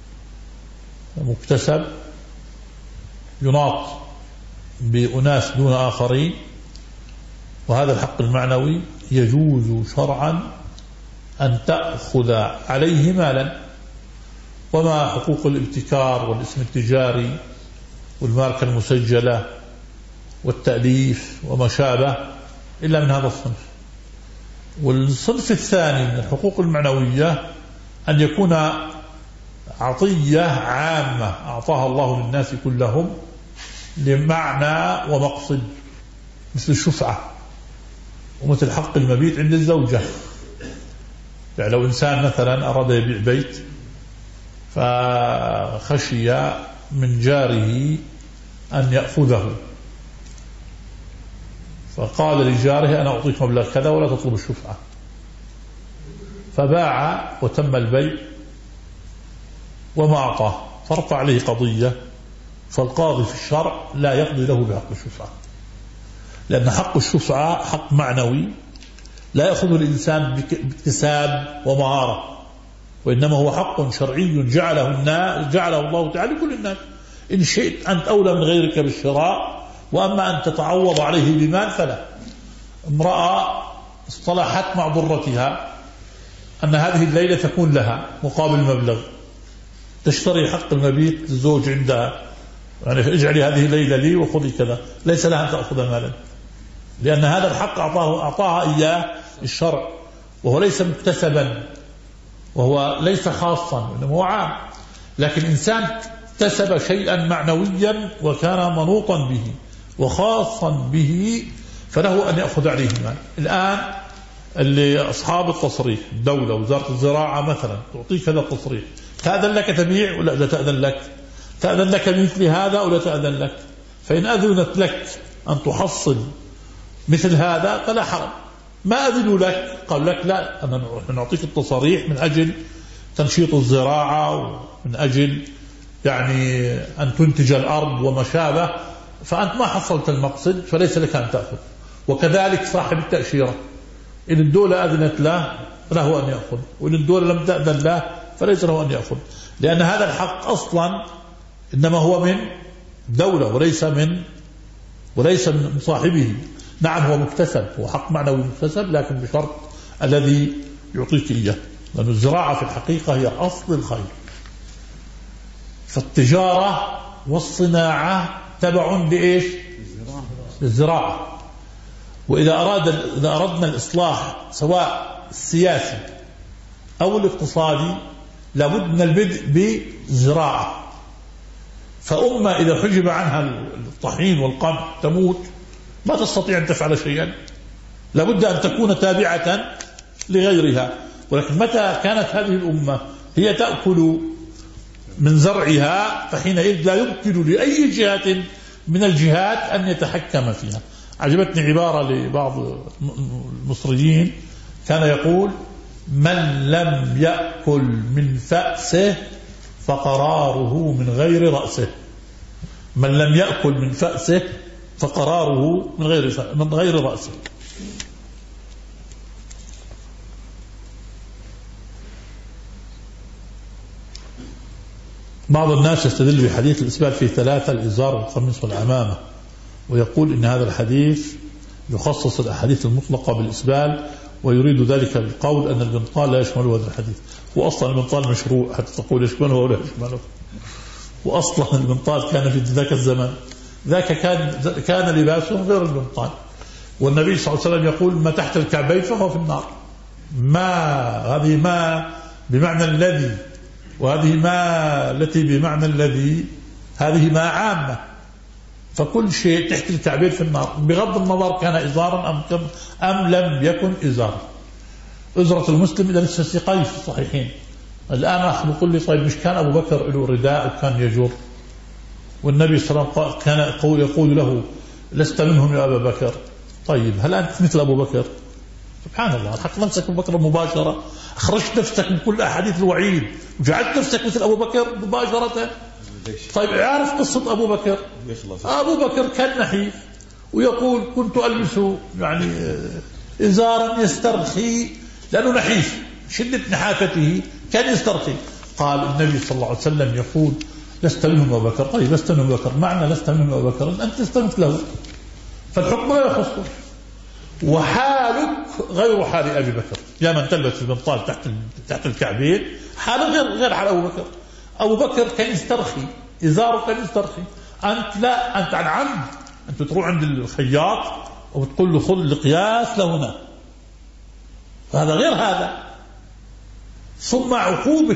مكتسب يناط بأناس دون آخرين. وهذا الحق المعنوي يجوز شرعا أن تأخذ عليه مالا. وما حقوق الابتكار والاسم التجاري والماركة المسجلة والتأليف وما شابه إلا من هذا الصنف. والصنف الثاني من الحقوق المعنوية أن يكون عطية عامة أعطاها الله للناس كلهم لمعنى ومقصد، مثل الشفعة ومثل حق المبيت عند الزوجة. يعني لو إنسان مثلا أراد يبيع بيت فخشي من جاره أن يأخذه، فقال لجاره: أنا أعطيك مبلغ كذا ولا تطلب الشفعة، فباع وتم البيع وما أعطاه، فرفع عليه قضية فالقاضي في الشرع لا يقضي له بحق الشفعة، لأن حق الشفعة حق معنوي لا يأخذه الإنسان باكتساب ومهارة، وإنما هو حق شرعي جعله الله تعالى لكل الناس. إن شئت أنت أولى من غيرك بالشراء، وأما أن تتعوض عليه بمال فلا. امرأة اصطلحت مع ضرتها أن هذه الليلة تكون لها مقابل مبلغ، تشتري حق المبيت للزوج عندها، يعني اجعلي هذه الليلة لي وخذي كذا، ليس لها أن تأخذ مالا، لأن هذا الحق أعطاها إياه الشرع، وهو ليس مكتسبا، وهو ليس خاصا، إنما هو عام. لكن إنسان اكتسب شيئا معنويا وكان منوطا به وخاصا به فله أن يأخذ عليه المال. الآن اللي أصحاب التصريح، الدولة وزارة الزراعة مثلا تعطيك هذا التصريح، تأذن لك تبيع ولا لا تأذن لك؟ تأذن لك بمثل هذا ولا تأذن لك؟ فإن أذنت لك أن تحصل مثل هذا فلا حرج. ما أذنوا لك، قال لك لا، أنا نعطيك التصاريح من أجل تنشيط الزراعة ومن أجل يعني أن تنتج الأرض وما شابه، فأنت ما حصلت المقصد فليس لك أن تأخذ. وكذلك صاحب التأشيرة، إن الدولة أذنت له فله أن يأخذ، وإن الدولة لم تأذن له فليس له أن يأخذ، لأن هذا الحق أصلا إنما هو من دولة وليس من صاحبه. نعم هو مكتسب، هو حق معنوي مكتسب، لكن بشرط الذي يعطيك إياه، لأن الزراعة في الحقيقة هي أصل الخير. فالتجارة والصناعة تبع لإيش؟ للزراعة. وإذا أردنا الإصلاح سواء السياسي أو الاقتصادي لابد من البدء بالزراعة. فأمة إذا حجب عنها الطحين والقمح تموت، ما تستطيع أن تفعل شيئا، لابد أن تكون تابعة لغيرها. ولكن متى كانت هذه الأمة هي تأكل من زرعها فحينئذ لا يمكن لأي جهة من الجهات أن يتحكم فيها. عجبتني عبارة لبعض المصريين كان يقول: من لم يأكل من فأسه فقراره من غير رأسه. من لم يأكل من فأسه فقراره من غير رأسه. بعض الناس يستدل بحديث الإسبال في ثلاثة: الإزار والقميص والعمامة، ويقول إن هذا الحديث يخصص الأحاديث المطلقة بالإسبال، ويريد ذلك بالقول أن البنطال لا يشمله هذا الحديث. وأصلا البنطال مشروع حتى تقول يشمله ولا يشمله، وأصلا البنطال كان في ذاك الزمن ذاك كان لباسه غير البنطال. والنبي صلى الله عليه وسلم يقول: ما تحت الكعبين فهو في النار. هذه ما بمعنى الذي، وهذه ما التي بمعنى الذي، هذه ما عامة، فكل شيء تحت الكعبين في النار بغض النظر كان إزارا أم لم يكن إزارا. أزرة المسلم إذا لسه سقاي في الصحيحين. الآن أخذ بقول لي: طيب مش كان أبو بكر له رداء وكان يجر، والنبي صلى الله عليه وسلم كان يقول له: لست منهم يا أبا بكر. طيب هل أنت مثل أبو بكر؟ سبحان الله، حط نفسك أبو بكر مباشرة، أخرجت نفسك من كل أحاديث الوعيد وجعلت نفسك مثل أبو بكر مباشرة. طيب عارف قصة أبو بكر؟ أبو بكر كان نحيف، ويقول: كنت ألبس يعني إزارا يسترخي، لأنه نحيف شدة نحافته كان يسترخي. قال النبي صلى الله عليه وسلم يقول: لست منهم أبو بكر. طيب لست منهم أبو بكر، معنى لست منهم أبو بكر أنت لست مثله، فالحكم لا يخصك، وحالك غير حال أبي بكر. يا من تلبس البنطال تحت الكعبين حالك غير حال أبو بكر. أبو بكر كان يسترخي، إزاره كان يسترخي، أنت لا، أنت عن عمد، أنت تروح عند الخياط وبتقول له: خذ القياس لهنا، فهذا غير هذا. ثم عقوبة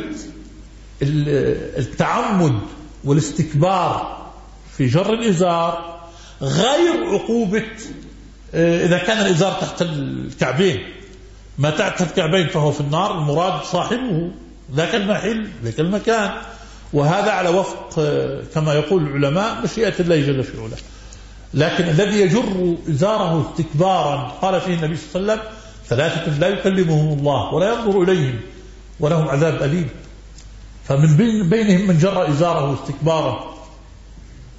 التعمد والاستكبار في جر الإزار غير عقوبة إذا كان الإزار تحت الكعبين. ما تحت الكعبين فهو في النار، المراد صاحبه ذاك المحل ذاك المكان. وهذا على وفق كما يقول العلماء مشيئة الله جل في علاه. لكن الذي يجر إزاره استكبارا قال فيه النبي صلى الله عليه وسلم: ثلاثة لا يكلمهم الله ولا ينظر إليهم ولهم عذاب أليم. فمن بينهم من جر إزاره استكبارا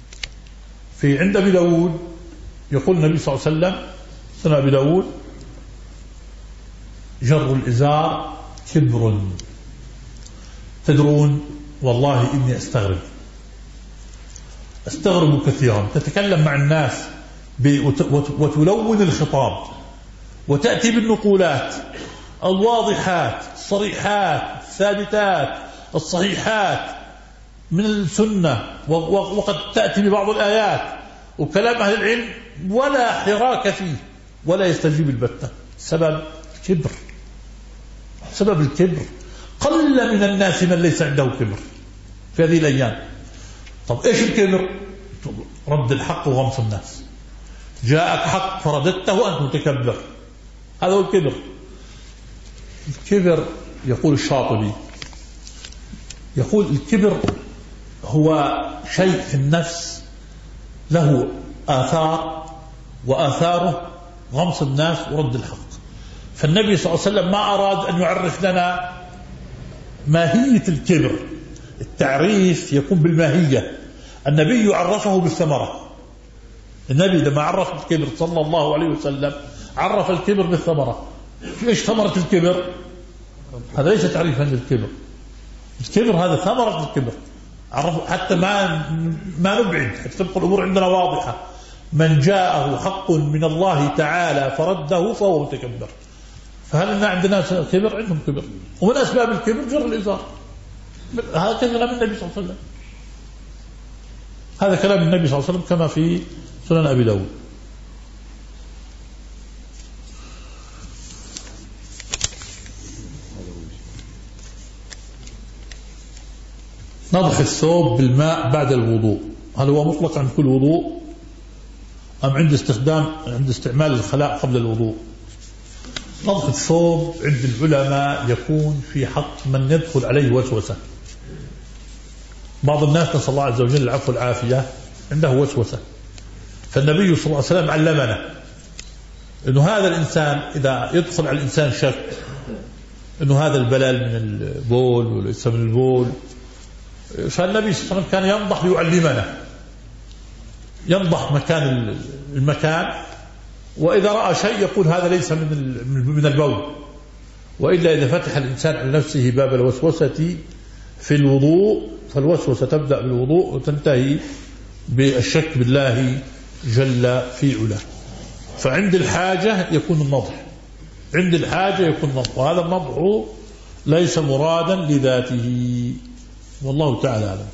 في عند أبي داود يقول النبي صلى الله عليه وسلم سنن أبي داود: جر الإزار كبر. تدرون والله إني أستغرب كثيرا. تتكلم مع الناس وتلون الخطاب وتأتي بالنقولات الواضحات الصريحات الثابتات الصحيحات من السنة، وقد تأتي ببعض الآيات وكلام أهل العلم ولا حراك فيه ولا يستجيب البتة. سبب الكبر. قل من الناس من ليس عنده كبر في هذه الأيام. طب إيش الكبر؟ رد الحق وغمص الناس. جاءك حق فرددته أنت متكبر، هذا هو الكبر. الكبر يقول الشاطبي، يقول الكبر هو شيء في النفس له آثار، وآثاره غمص الناس ورد الحق. فالنبي صلى الله عليه وسلم ما أراد أن يعرف لنا ماهية الكبر. التعريف يكون بالماهية. النبي عرفه بالثمرة. النبي لما عرف الكبر صلى الله عليه وسلم عرف الكبر بالثمرة. إيش ثمرة الكبر؟ هذا ليس تعريفا للكبر. الكبر هذا ثمرة الكبر. عرفوا حتى ما نبعد، حتى تبقى الأمور عندنا واضحة. من جاءه حق من الله تعالى فرده فهو متكبر. فهل عندنا كبر؟ عندهم كبر. ومن أسباب الكبر جر الإزار. هذا كلام النبي صلى الله عليه وسلم. هذا كلام النبي صلى الله عليه وسلم كما في سنن أبي داود. نضح الثوب بالماء بعد الوضوء، هل هو مطلق عن كل وضوء أم عند استعمال الخلاء قبل الوضوء؟ نضح الثوب عند العلماء يكون في حق من يدخل عليه وسوسة. بعض الناس نسأل الله عز وجل العفو والعافية عنده وسوسة، فالنبي صلى الله عليه وسلم علمنا أنه هذا الإنسان إذا يدخل على الإنسان شك أنه هذا البلال من البول وليس من البول، فالنبي صلى الله عليه وسلم كان ينضح ليعلمنا، ينضح المكان، وإذا رأى شيء يقول هذا ليس من البول. وإلا إذا فتح الإنسان على نفسه باب الوسوسة في الوضوء، فالوسوسة تبدأ بالوضوء وتنتهي بالشك بالله جل في علاه. فعند الحاجة يكون النضح، عند الحاجة يكون النضح، وهذا النضح ليس مرادا لذاته، والله تعالى أعلم.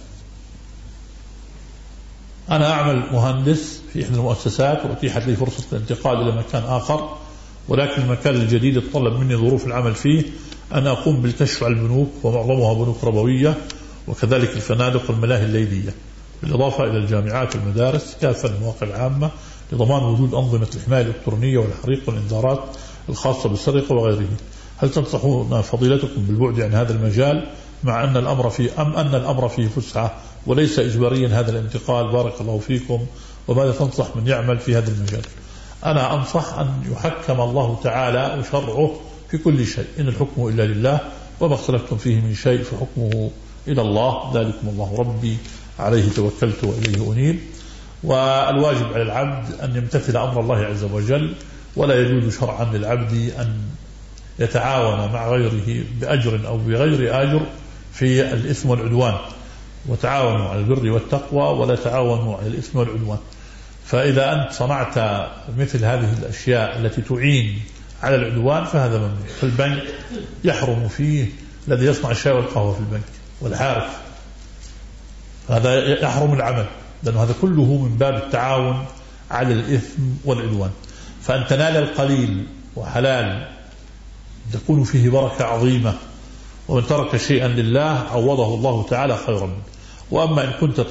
أنا أعمل مهندس في إحدى المؤسسات، وأتيحت لي فرصة الانتقال إلى مكان آخر، ولكن المكان الجديد يتطلب مني ظروف العمل فيه أن أقوم بالكشف على البنوك، ومعظمها بنوك ربوية، وكذلك الفنادق والملاهي الليلية، بالإضافة إلى الجامعات والمدارس، كافة المواقع العامة، لضمان وجود أنظمة الحماية الإلكترونية والحريق والإنذارات الخاصة بالسرقة وغيره. هل تنصحون فضيلتكم بالبعد عن هذا المجال مع أن الأمر فيه فسحة وليس إجباريا هذا الانتقال؟ بارك الله فيكم. وماذا تنصح من يعمل في هذا المجال؟ أنا أنصح أن يحكم الله تعالى وشرعه في كل شيء، إن الحكم إلا لله، وما اختلفتم فيه من شيء فحكمه إلى الله، ذلكم الله ربي عليه توكلت وإليه أنيب. والواجب على العبد أن يمتثل أمر الله عز وجل، ولا يجوز شرعا للعبد أن يتعاون مع غيره بأجر أو بغير أجر في الإثم والعدوان. وتعاونوا على البر والتقوى ولا تعاونوا على الإثم والعدوان. فإذا أنت صنعت مثل هذه الأشياء التي تعين على العدوان فهذا ممنوع. في البنك يحرم فيه الذي يصنع الشاي والقهوة في البنك والحارف، هذا يحرم العمل، لأن هذا كله من باب التعاون على الإثم والعدوان. فأن تنال القليل وحلال تكون فيه بركة عظيمة، ومن ترك شيئا لله عوضه الله تعالى خيرا منه. وأما إن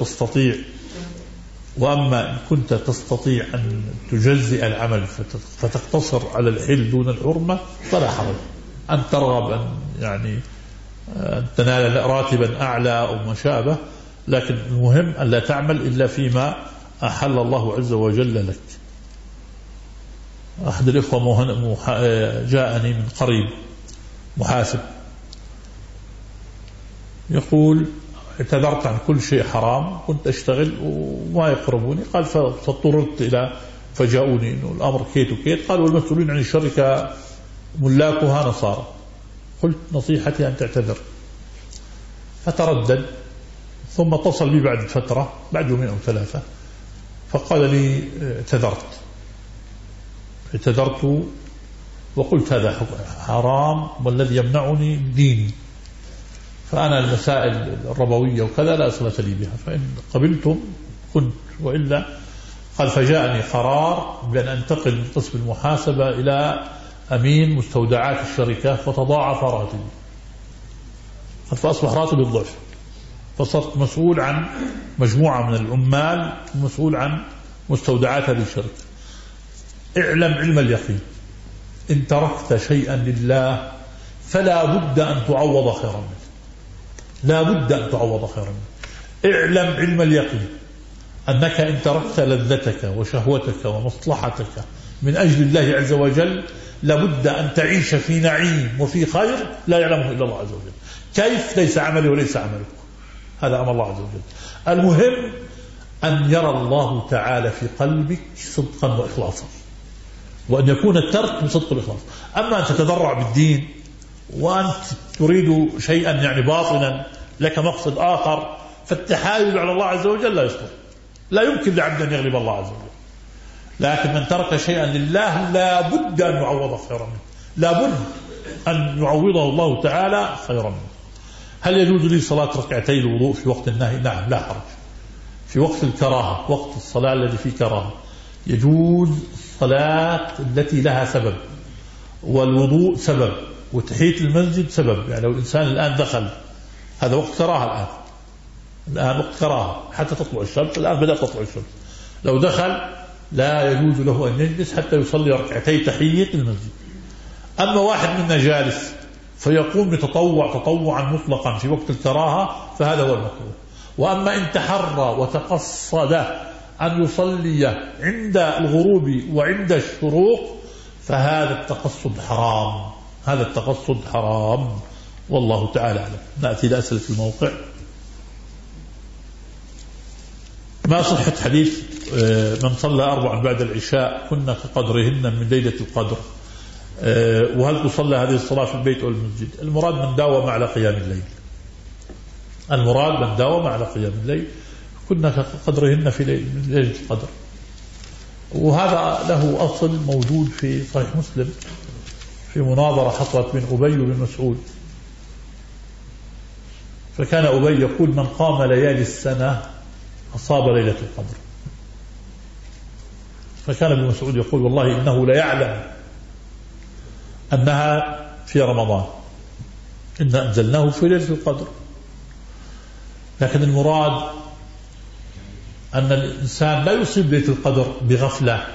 كنت تستطيع أن تجزئ العمل فتقتصر على الحل دون الحرمة فلا حرج. أن ترغب أن تنال راتبا أعلى أو ما شابه، لكن المهم أن لا تعمل إلا فيما أحل الله عز وجل لك. أحد الإخوة جاءني من قريب محاسب، يقول اعتذرت عن كل شيء حرام، كنت أشتغل وما يقربوني. قال فاضطررت إلى فجاءوني إنه الأمر كيت وكيت. قال والمسؤولين عن الشركة ملاكها نصارى. قلت نصيحتي أن تعتذر. فتردد، ثم اتصل بي بعد فترة، بعد يومين أو ثلاثة، فقال لي اعتذرت وقلت هذا حرام والذي يمنعني ديني، فأنا المسائل الربوية وكذا لا صلة لي بها، فإن قبلتم كنت وإلا. قال فجاءني قرار بأن أنتقل من قسم المحاسبة إلى أمين مستودعات الشركة، فتضاعف راتبي، فأصبح راتبي الضعف، فصرت مسؤول عن مجموعة من العمال ومسؤول عن مستودعات هذه الشركة. اعلم علم اليقين، إن تركت شيئا لله فلا بد أن تعوض خيرا منه، لا بد أن تعوض خيرا منه. اعلم علم اليقين أنك إن تركت لذتك وشهوتك ومصلحتك من أجل الله عز وجل لابد أن تعيش في نعيم وفي خير لا يعلمه إلا الله عز وجل. كيف؟ ليس عملي وليس عملك، هذا أمر الله عز وجل. المهم أن يرى الله تعالى في قلبك صدقا وإخلاصا، وأن يكون الترك بصدق الإخلاص. أما أن تتضرع بالدين وأنت تريد شيئا يعني باطنا لك مقصد آخر، فالتحايل على الله عز وجل لا يصدق، لا يمكن لعبد أن يغلب الله عز وجل. لكن من ترك شيئا لله لا بد أن يعوض خيرا منه، لا بد أن يعوضه الله تعالى خيرا منه. هل يجوز لي صلاة ركعتي الوضوء في وقت النهي؟ نعم، لا حرج. في وقت الكراهة، وقت الصلاة الذي فيه كراهة، يجوز الصلاة التي لها سبب، والوضوء سبب، وتحية المسجد سبب. يعني لو الإنسان الآن دخل، هذا وقت كراهة، الآن وقت كراهة حتى تطلع الشمس، الآن بدأت تطلع الشمس، لو دخل لا يجوز له أن يجلس حتى يصلي ركعتي تحية المسجد. أما واحد منا جالس فيقوم بتطوع تطوعا مطلقا في وقت الكراهة، فهذا هو المكروه. وأما إن تحرى وتقصد أن يصلي عند الغروب وعند الشروق فهذا التقصد حرام، هذا التقصد حرام، والله تعالى أعلم. نأتي لأسئلة الموقع. ما صحة حديث من صلى 4 بعد العشاء كنا كقدرهن من ليلة القدر، وهل تصلى هذه الصلاة في البيت أو المسجد؟ المراد من داوم على قيام الليل، المراد من داوم على قيام الليل، كنا كقدرهن في ليلة القدر. وهذا له أصل موجود في صحيح مسلم في مناظرة حصلت بين أبي وبن مسعود، فكان أبي يقول من قام ليالي السنة أصاب ليلة القدر، فكان ابن مسعود يقول والله إنه لا يعلم أنها في رمضان، إن أنزلناه في ليلة القدر. لكن المراد أن الإنسان لا يصيب ليلة القدر بغفلة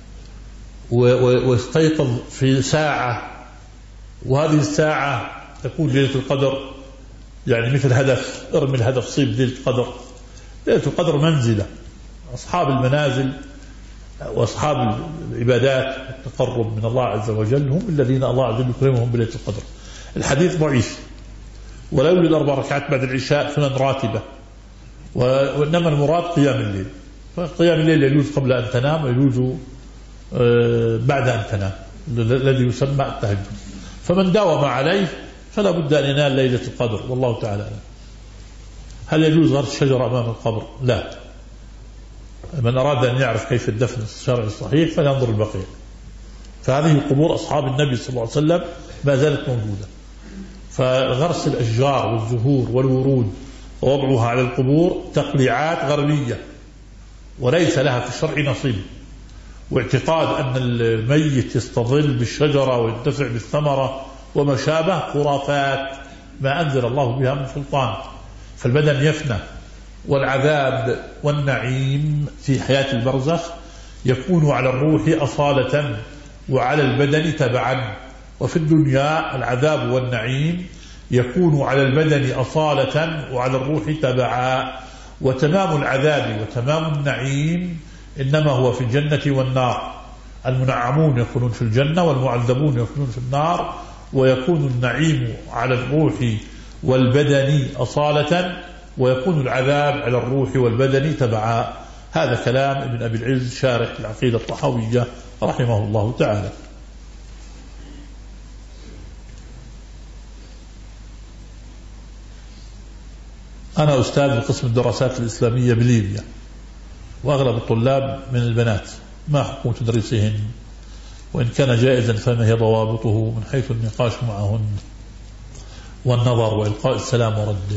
ويستيقظ في ساعة، وهذه الساعة تكون ليلة القدر، يعني مثل هدف، ارمي الهدف صيب ليلة القدر. ليلة القدر منزلة، أصحاب المنازل وأصحاب العبادات التقرب من الله عز وجل هم الذين الله عز وجل يكرمهم بليلة القدر. الحديث ضعيف، ولا يوجد 4 ركعات بعد العشاء سنن راتبة، وإنما المراد قيام الليل. فقيام الليل يجوز قبل أن تنام ويجوز بعد أن تنام، الذي يسمى التهجد. فمن داوم عليه فلا بد أن ينال ليلة القدر، والله تعالى أعلم. هل يجوز غرس الشجرة أمام القبر؟ لا. من أراد أن يعرف كيف الدفن الشرعي الصحيح فلينظر البقيع، فهذه قبور أصحاب النبي صلى الله عليه وسلم ما زالت موجودة. فغرس الأشجار والزهور والورود ووضعها على القبور تقليعات غربية وليس لها في الشرع نصيب، واعتقاد أن الميت يستظل بالشجرة وينتفع بالثمرة وما شابه خرافات ما أنزل الله بها من سلطان. فالبدن يفنى، والعذاب والنعيم في حياة البرزخ يكون على الروح أصالة وعلى البدن تبعا، وفي الدنيا العذاب والنعيم يكون على البدن أصالة وعلى الروح تبعا. وتمام العذاب وتمام النعيم إنما هو في الجنة والنار، المنعمون يكونون في الجنة والمعذبون يكونون في النار، ويكون النعيم على الروح والبدن أصالة ويكون العذاب على الروح والبدن تبعا. هذا كلام ابن أبي العز شارح العقيدة الطحاوية رحمه الله تعالى. أنا أستاذ بقسم الدراسات الإسلامية بليبيا، وأغلب الطلاب من البنات، ما حكم تدريسهن؟ وإن كان جائزا فما هي ضوابطه من حيث النقاش معهن والنظر وإلقاء السلام ورده؟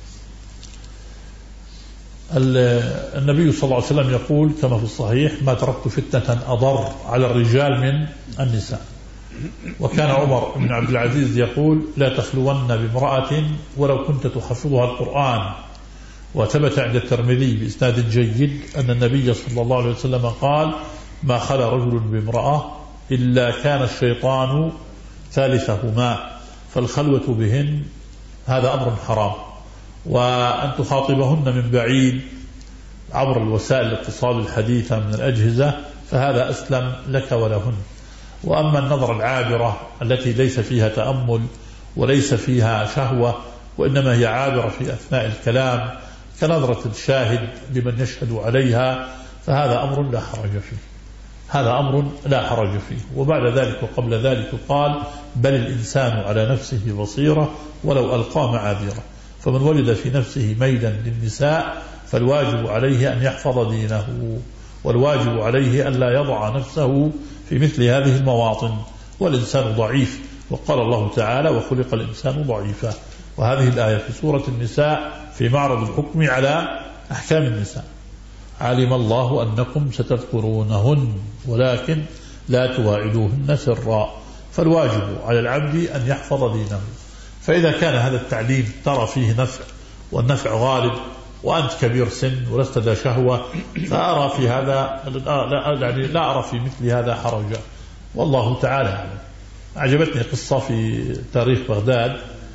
النبي صلى الله عليه وسلم يقول كما في الصحيح: ما تركت فتنة أضر على الرجال من النساء. وكان عمر بن عبد العزيز يقول: لا تخلون بامرأة ولو كنت تحفظها القرآن. وثبت عند الترمذي بإسناد جيد أن النبي صلى الله عليه وسلم قال: ما خلا رجل بامرأة إلا كان الشيطان ثالثهما. فالخلوة بهن هذا أمر حرام، وأن تخاطبهن من بعيد عبر الوسائل الاتصال الحديثة من الأجهزة فهذا أسلم لك ولهن. وأما النظرة العابرة التي ليس فيها تأمل وليس فيها شهوة وإنما هي عابرة في أثناء الكلام كنظرة الشاهد لمن يشهد عليها فهذا أمر لا حرج فيه، هذا أمر لا حرج فيه. وبعد ذلك وقبل ذلك قال: بل الإنسان على نفسه بصيرة ولو ألقى معاذيره. فمن وجد في نفسه ميلا للنساء فالواجب عليه أن يحفظ دينه، والواجب عليه أن لا يضع نفسه في مثل هذه المواطن. والإنسان ضعيف، وقال الله تعالى: وخلق الإنسان ضعيفا. وهذه الآية في سورة النساء في معرض الحكم على أحكام النساء: علم الله أنكم ستذكرونهن ولكن لا تواعدوهن سرا. فالواجب على العبد أن يحفظ دينه. فإذا كان هذا التعليم ترى فيه نفع والنفع غالب وأنت كبير سن ولست ذا شهوة فأرى في هذا لا أرى في مثل هذا حرجا، والله تعالى أعلم. أعجبتني قصة في تاريخ بغداد،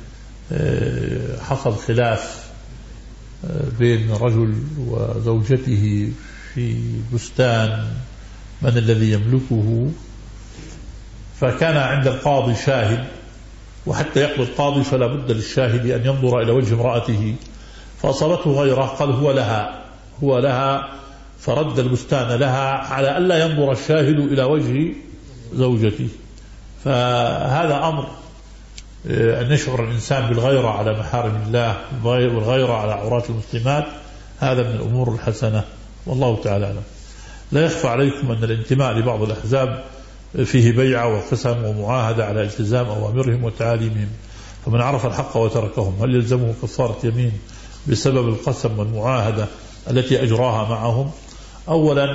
حصل خلاف بين رجل وزوجته في بستان من الذي يملكه، فكان عند القاضي شاهد، وحتى يقضي القاضي فلا بد للشاهد أن ينظر إلى وجه امرأته، فأصابته غيره قال هو لها فرد البستان لها على ألا ينظر الشاهد إلى وجه زوجته. فهذا أمر أن يشعر الإنسان بالغيرة على محارم الله والغيرة على عورات المسلمات، هذا من الأمور الحسنة، والله تعالى أعلم. لا يخفى عليكم أن الانتماء لبعض الأحزاب فيه بيعة وقسم ومعاهدة على التزام أوامرهم وتعاليمهم، فمن عرف الحق وتركهم هل يلزمه كفارة يمين بسبب القسم والمعاهدة التي أجراها معهم؟ أولا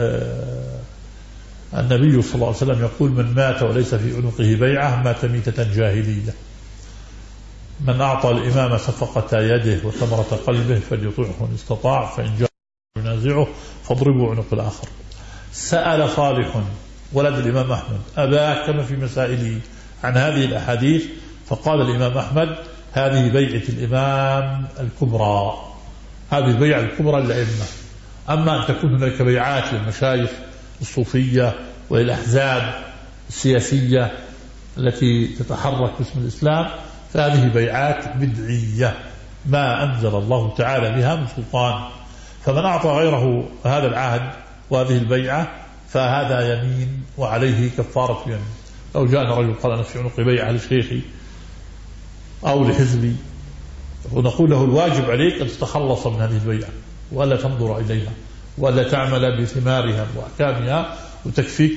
النبي صلى الله عليه وسلم يقول: من مات وليس في عنقه بيعة مات ميتة جاهلية. من أعطى الإمام صفقة يده وثمرة قلبه فليطيعه إن استطاع، فإن جاء ينازعه فاضربوا عنق الآخر. سأل صالح ولد الإمام أحمد أباه كما في مسائله عن هذه الأحاديث، فقال الإمام أحمد: هذه بيعة الإمام الكبرى، هذه البيعة الكبرى للأئمة. أما أن تكون هناك بيعات للمشايخ الصوفية وللأحزاب السياسية التي تتحرك باسم الإسلام فهذه بيعات بدعية ما أنزل الله تعالى بها من سلطان. فمن أعطى غيره هذا العهد وهذه البيعة فهذا يمين وعليه كفارة يمين. لو جاءنا رجل قال: أنا في عنق بيعة لشيخي أو لحزبي، ونقول له: الواجب عليك أن تتخلص من هذه البيعة ولا تنظر إليها ولا تعمل بثمارها وأحكامها، وتكفيك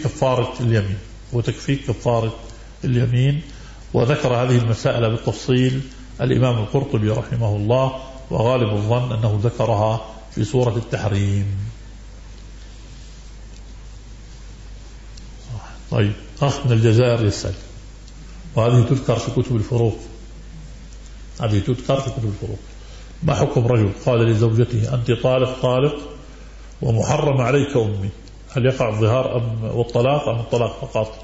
كفارة اليمين. وذكر هذه المسائل بالتفصيل الإمام القرطبي رحمه الله، وغالب الظن أنه ذكرها في سورة التحريم. طيب، أخ من الجزائر يسأل، وهذه تذكر في كتب الفروق، ما حكم رجل قال لزوجته: أنت طالق ومحرم عليك أمي، هل يقع الظهار والطلاق أم الطلاق فقط؟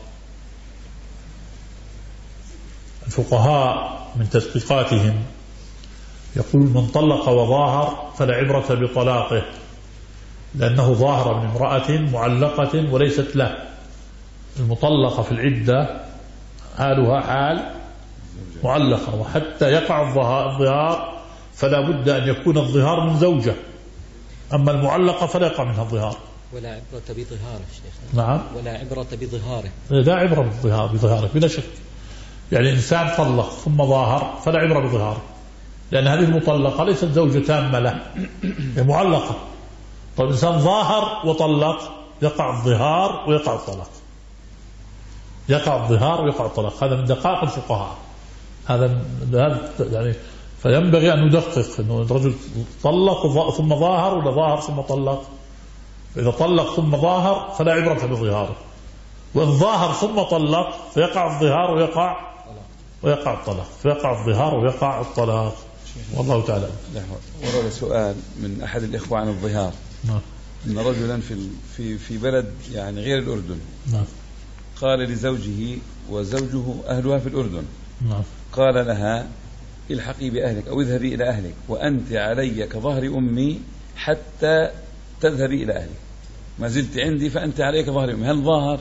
الفقهاء من تدقيقاتهم يقول: من طلق وظاهر فلا عبرة بطلاقه، لأنه ظاهر من امرأة معلقة وليست له. المطلقة في العدة حالها حال معلقة، وحتى يقع الظهار فلا بد أن يكون الظهار من زوجة. أما المعلقة فلا يقع منها الظهار. ولا عبرة بظهاره شيخ. نعم. ولا عبرة بظهاره. لا عبرة بظهاره بلا شك. يعني إنسان طلق ثم ظاهر فلا عبرة بظهاره، لأن هذه المطلقة ليست زوجة تامة له، هي معلقة. طيب إنسان ظاهر وطلق يقع الظهار ويقع الطلاق. يقع الظهار ويقع الطلاق. هذا من دقائق الفقهاء. هذا يعني فينبغي أن ندقق أنه الرجل طلق ثم ظاهر ولا ظاهر ثم طلق. إذا طلق ثم ظاهر فلا عبرة بظهاره، وإن ظاهر ثم طلق فيقع الظهار ويقع الطلاق، فيقع الظهار ويقع الطلاق. والله تعالى. ورد سؤال من أحد الإخوة عن الظهار. نعم. إن رجلا في بلد يعني غير الأردن. نعم. قال لزوجه وزوجه أهلها في الأردن. نعم. قال لها الحقي بأهلك أو اذهبي إلى أهلك وأنت علي كظهر أمي حتى تذهبي إلى أهلك، ما زلت عندي فأنت عليك ظهر أمي. هل ظاهر؟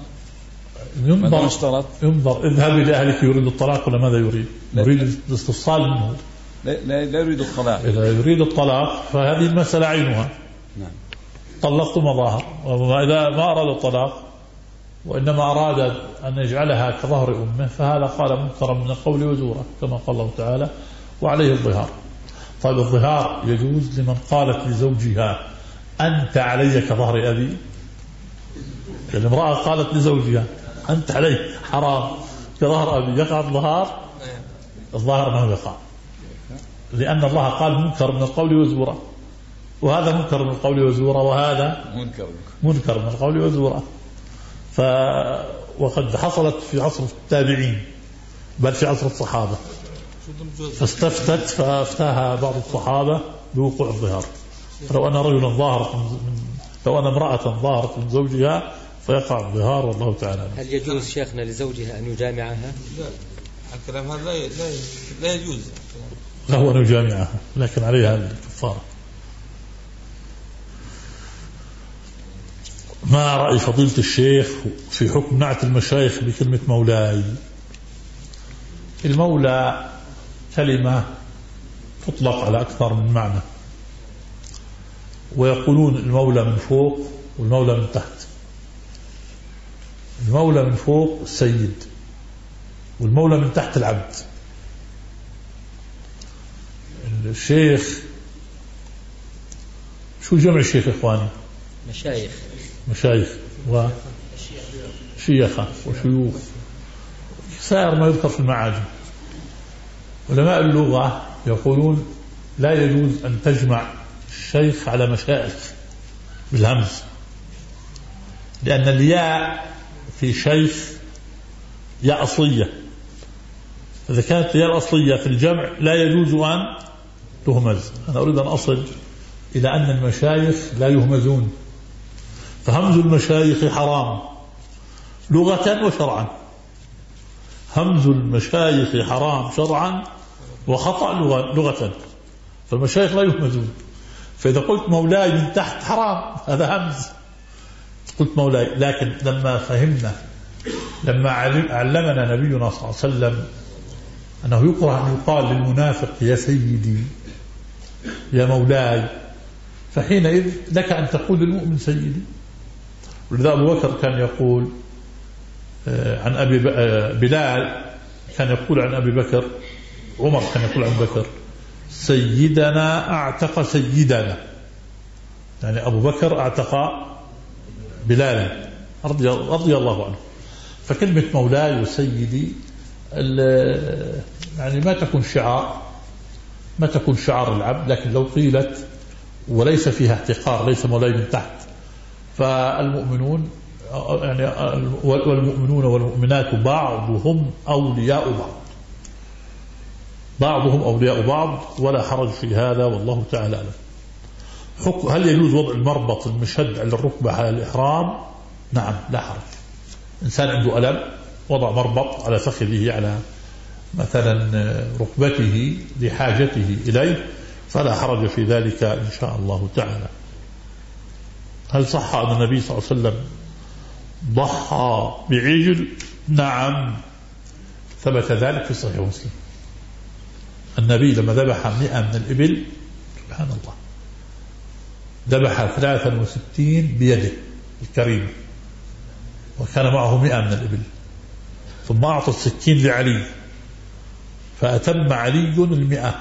ينظر اذهب إلى أهلك يريد الطلاق ولا ماذا يريد؟ يريد الاستفصال منه. لا يريد الطلاق. إذا يريد الطلاق فهذه المسألة عينها. نعم. طلقت ما ظاهر. وإذا ما أراد الطلاق وإنما أراد أن يجعلها كظهر أمه فهذا قال منكرا من القول وزورا كما قال الله تعالى وعليه الظهار. طيب الظهار يجوز لمن قالت لزوجها أنت علي كظهر أبي. يعني امرأة قالت لزوجها أنت علي حرام كظهر أبي، يقع الظهار؟ الظاهر أنه يقع، لأن الله قال منكر من القول وزورا، وهذا منكر من القول وزورا وهذا منكر من القول وزورا. وقد حصلت في عصر التابعين بل في عصر الصحابة، فاستفتت فافتاها بعض الصحابة بوقوع الظهار. لو أن رجلا لو أن امرأة ظاهرت من زوجها فيقع الظهار. والله تعالى. هل يجوز شيخنا لزوجها أن يجامعها؟ لا، الكلام هذا لا يجوز. لا هو أن يجامعها لكن عليها الكفارة. ما رأي فضيلة الشيخ في حكم نعت المشايخ بكلمة مولاي؟ المولى كلمة تطلق على أكثر من معنى، ويقولون المولى من فوق والمولى من تحت. المولى من فوق السيد والمولى من تحت العبد. الشيخ شو جمع الشيخ إخواني؟ مشايخ وشيخة وشيوخ، سائر ما يذكر في المعاجم. علماء اللغة يقولون لا يجوز أن تجمع الشيخ على مشايخ بالهمز، لأن الياء في شيخ ياء أصلية، إذا كانت الياء الأصلية في الجمع لا يجوز أن تهمز. أنا أريد أن أصل إلى أن المشايخ لا يهمزون، فهمز المشايخ حرام لغة وشرعا. همز المشايخ حرام شرعا وخطأ لغة، فالمشايخ لا يهمزون. فإذا قلت مولاي من تحت حرام، هذا همز. قلت مولاي، لكن لما فهمنا، لما علمنا نبينا صلى الله عليه وسلم أنه يكره أن يقال للمنافق يا سيدي يا مولاي، فحينئذ لك أن تقول للمؤمن سيدي. ولذا أبو بكر كان يقول عن أبي بلال كان يقول عن أبي بكر، عمر كان يقول عن بكر سيدنا أعتق سيدنا، يعني أبو بكر أعتق بلالا رضي الله عنه. فكلمة مولاي وسيدي يعني ما تكون شعار العبد، لكن لو قيلت وليس فيها احتقار، ليس مولاي من تحت، فالمؤمنون يعني والمؤمنون والمؤمنات بعضهم أولياء بعض ولا حرج في هذا، والله تعالى أعلم. هل يجوز وضع المربط المشد على الركبة على الإحرام؟ نعم لا حرج. إنسان عنده ألم وضع مربط على فخذه على مثلا ركبته لحاجته إليه فلا حرج في ذلك إن شاء الله تعالى. هل صح أن النبي صلى الله عليه وسلم ضحى بعجل؟ نعم ثبت ذلك في صحيح مسلم. النبي لما ذبح 100 من الإبل سبحان الله ذبح 63 بيده الكريمة، وكان معه 100 من الإبل، ثم أعطى السكين لعلي فأتم علي 100،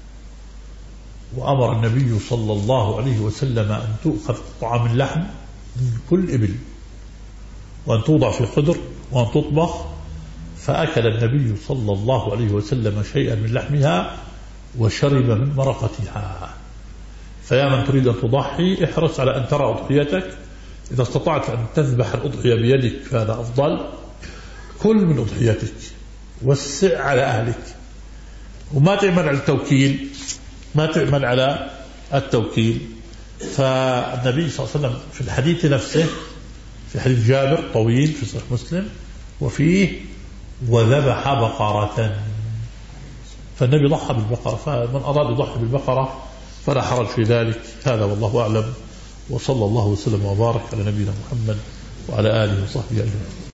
وأمر النبي صلى الله عليه وسلم أن تؤخذ قطعة من لحم من كل إبل وأن توضع في قدر وأن تطبخ، فأكل النبي صلى الله عليه وسلم شيئا من لحمها وشرب من مرقتها. فيا من تريد أن تضحي احرص على أن ترى أضحيتك، إذا استطعت أن تذبح الأضحية بيدك فهذا أفضل، كل من أضحيتك، وسع على أهلك، وما تعمل على التوكيل، ما تعمل على التوكيل. فالنبي صلى الله عليه وسلم في الحديث نفسه، في حديث جابر طويل في صحيح مسلم وفيه وذبح بقرة، فالنبي ضحى بالبقرة، فمن أراد يضحي بالبقرة فلا حرج في ذلك. هذا والله أعلم، وصلى الله وسلم وبارك على نبينا محمد وعلى آله وصحبه أجمعين.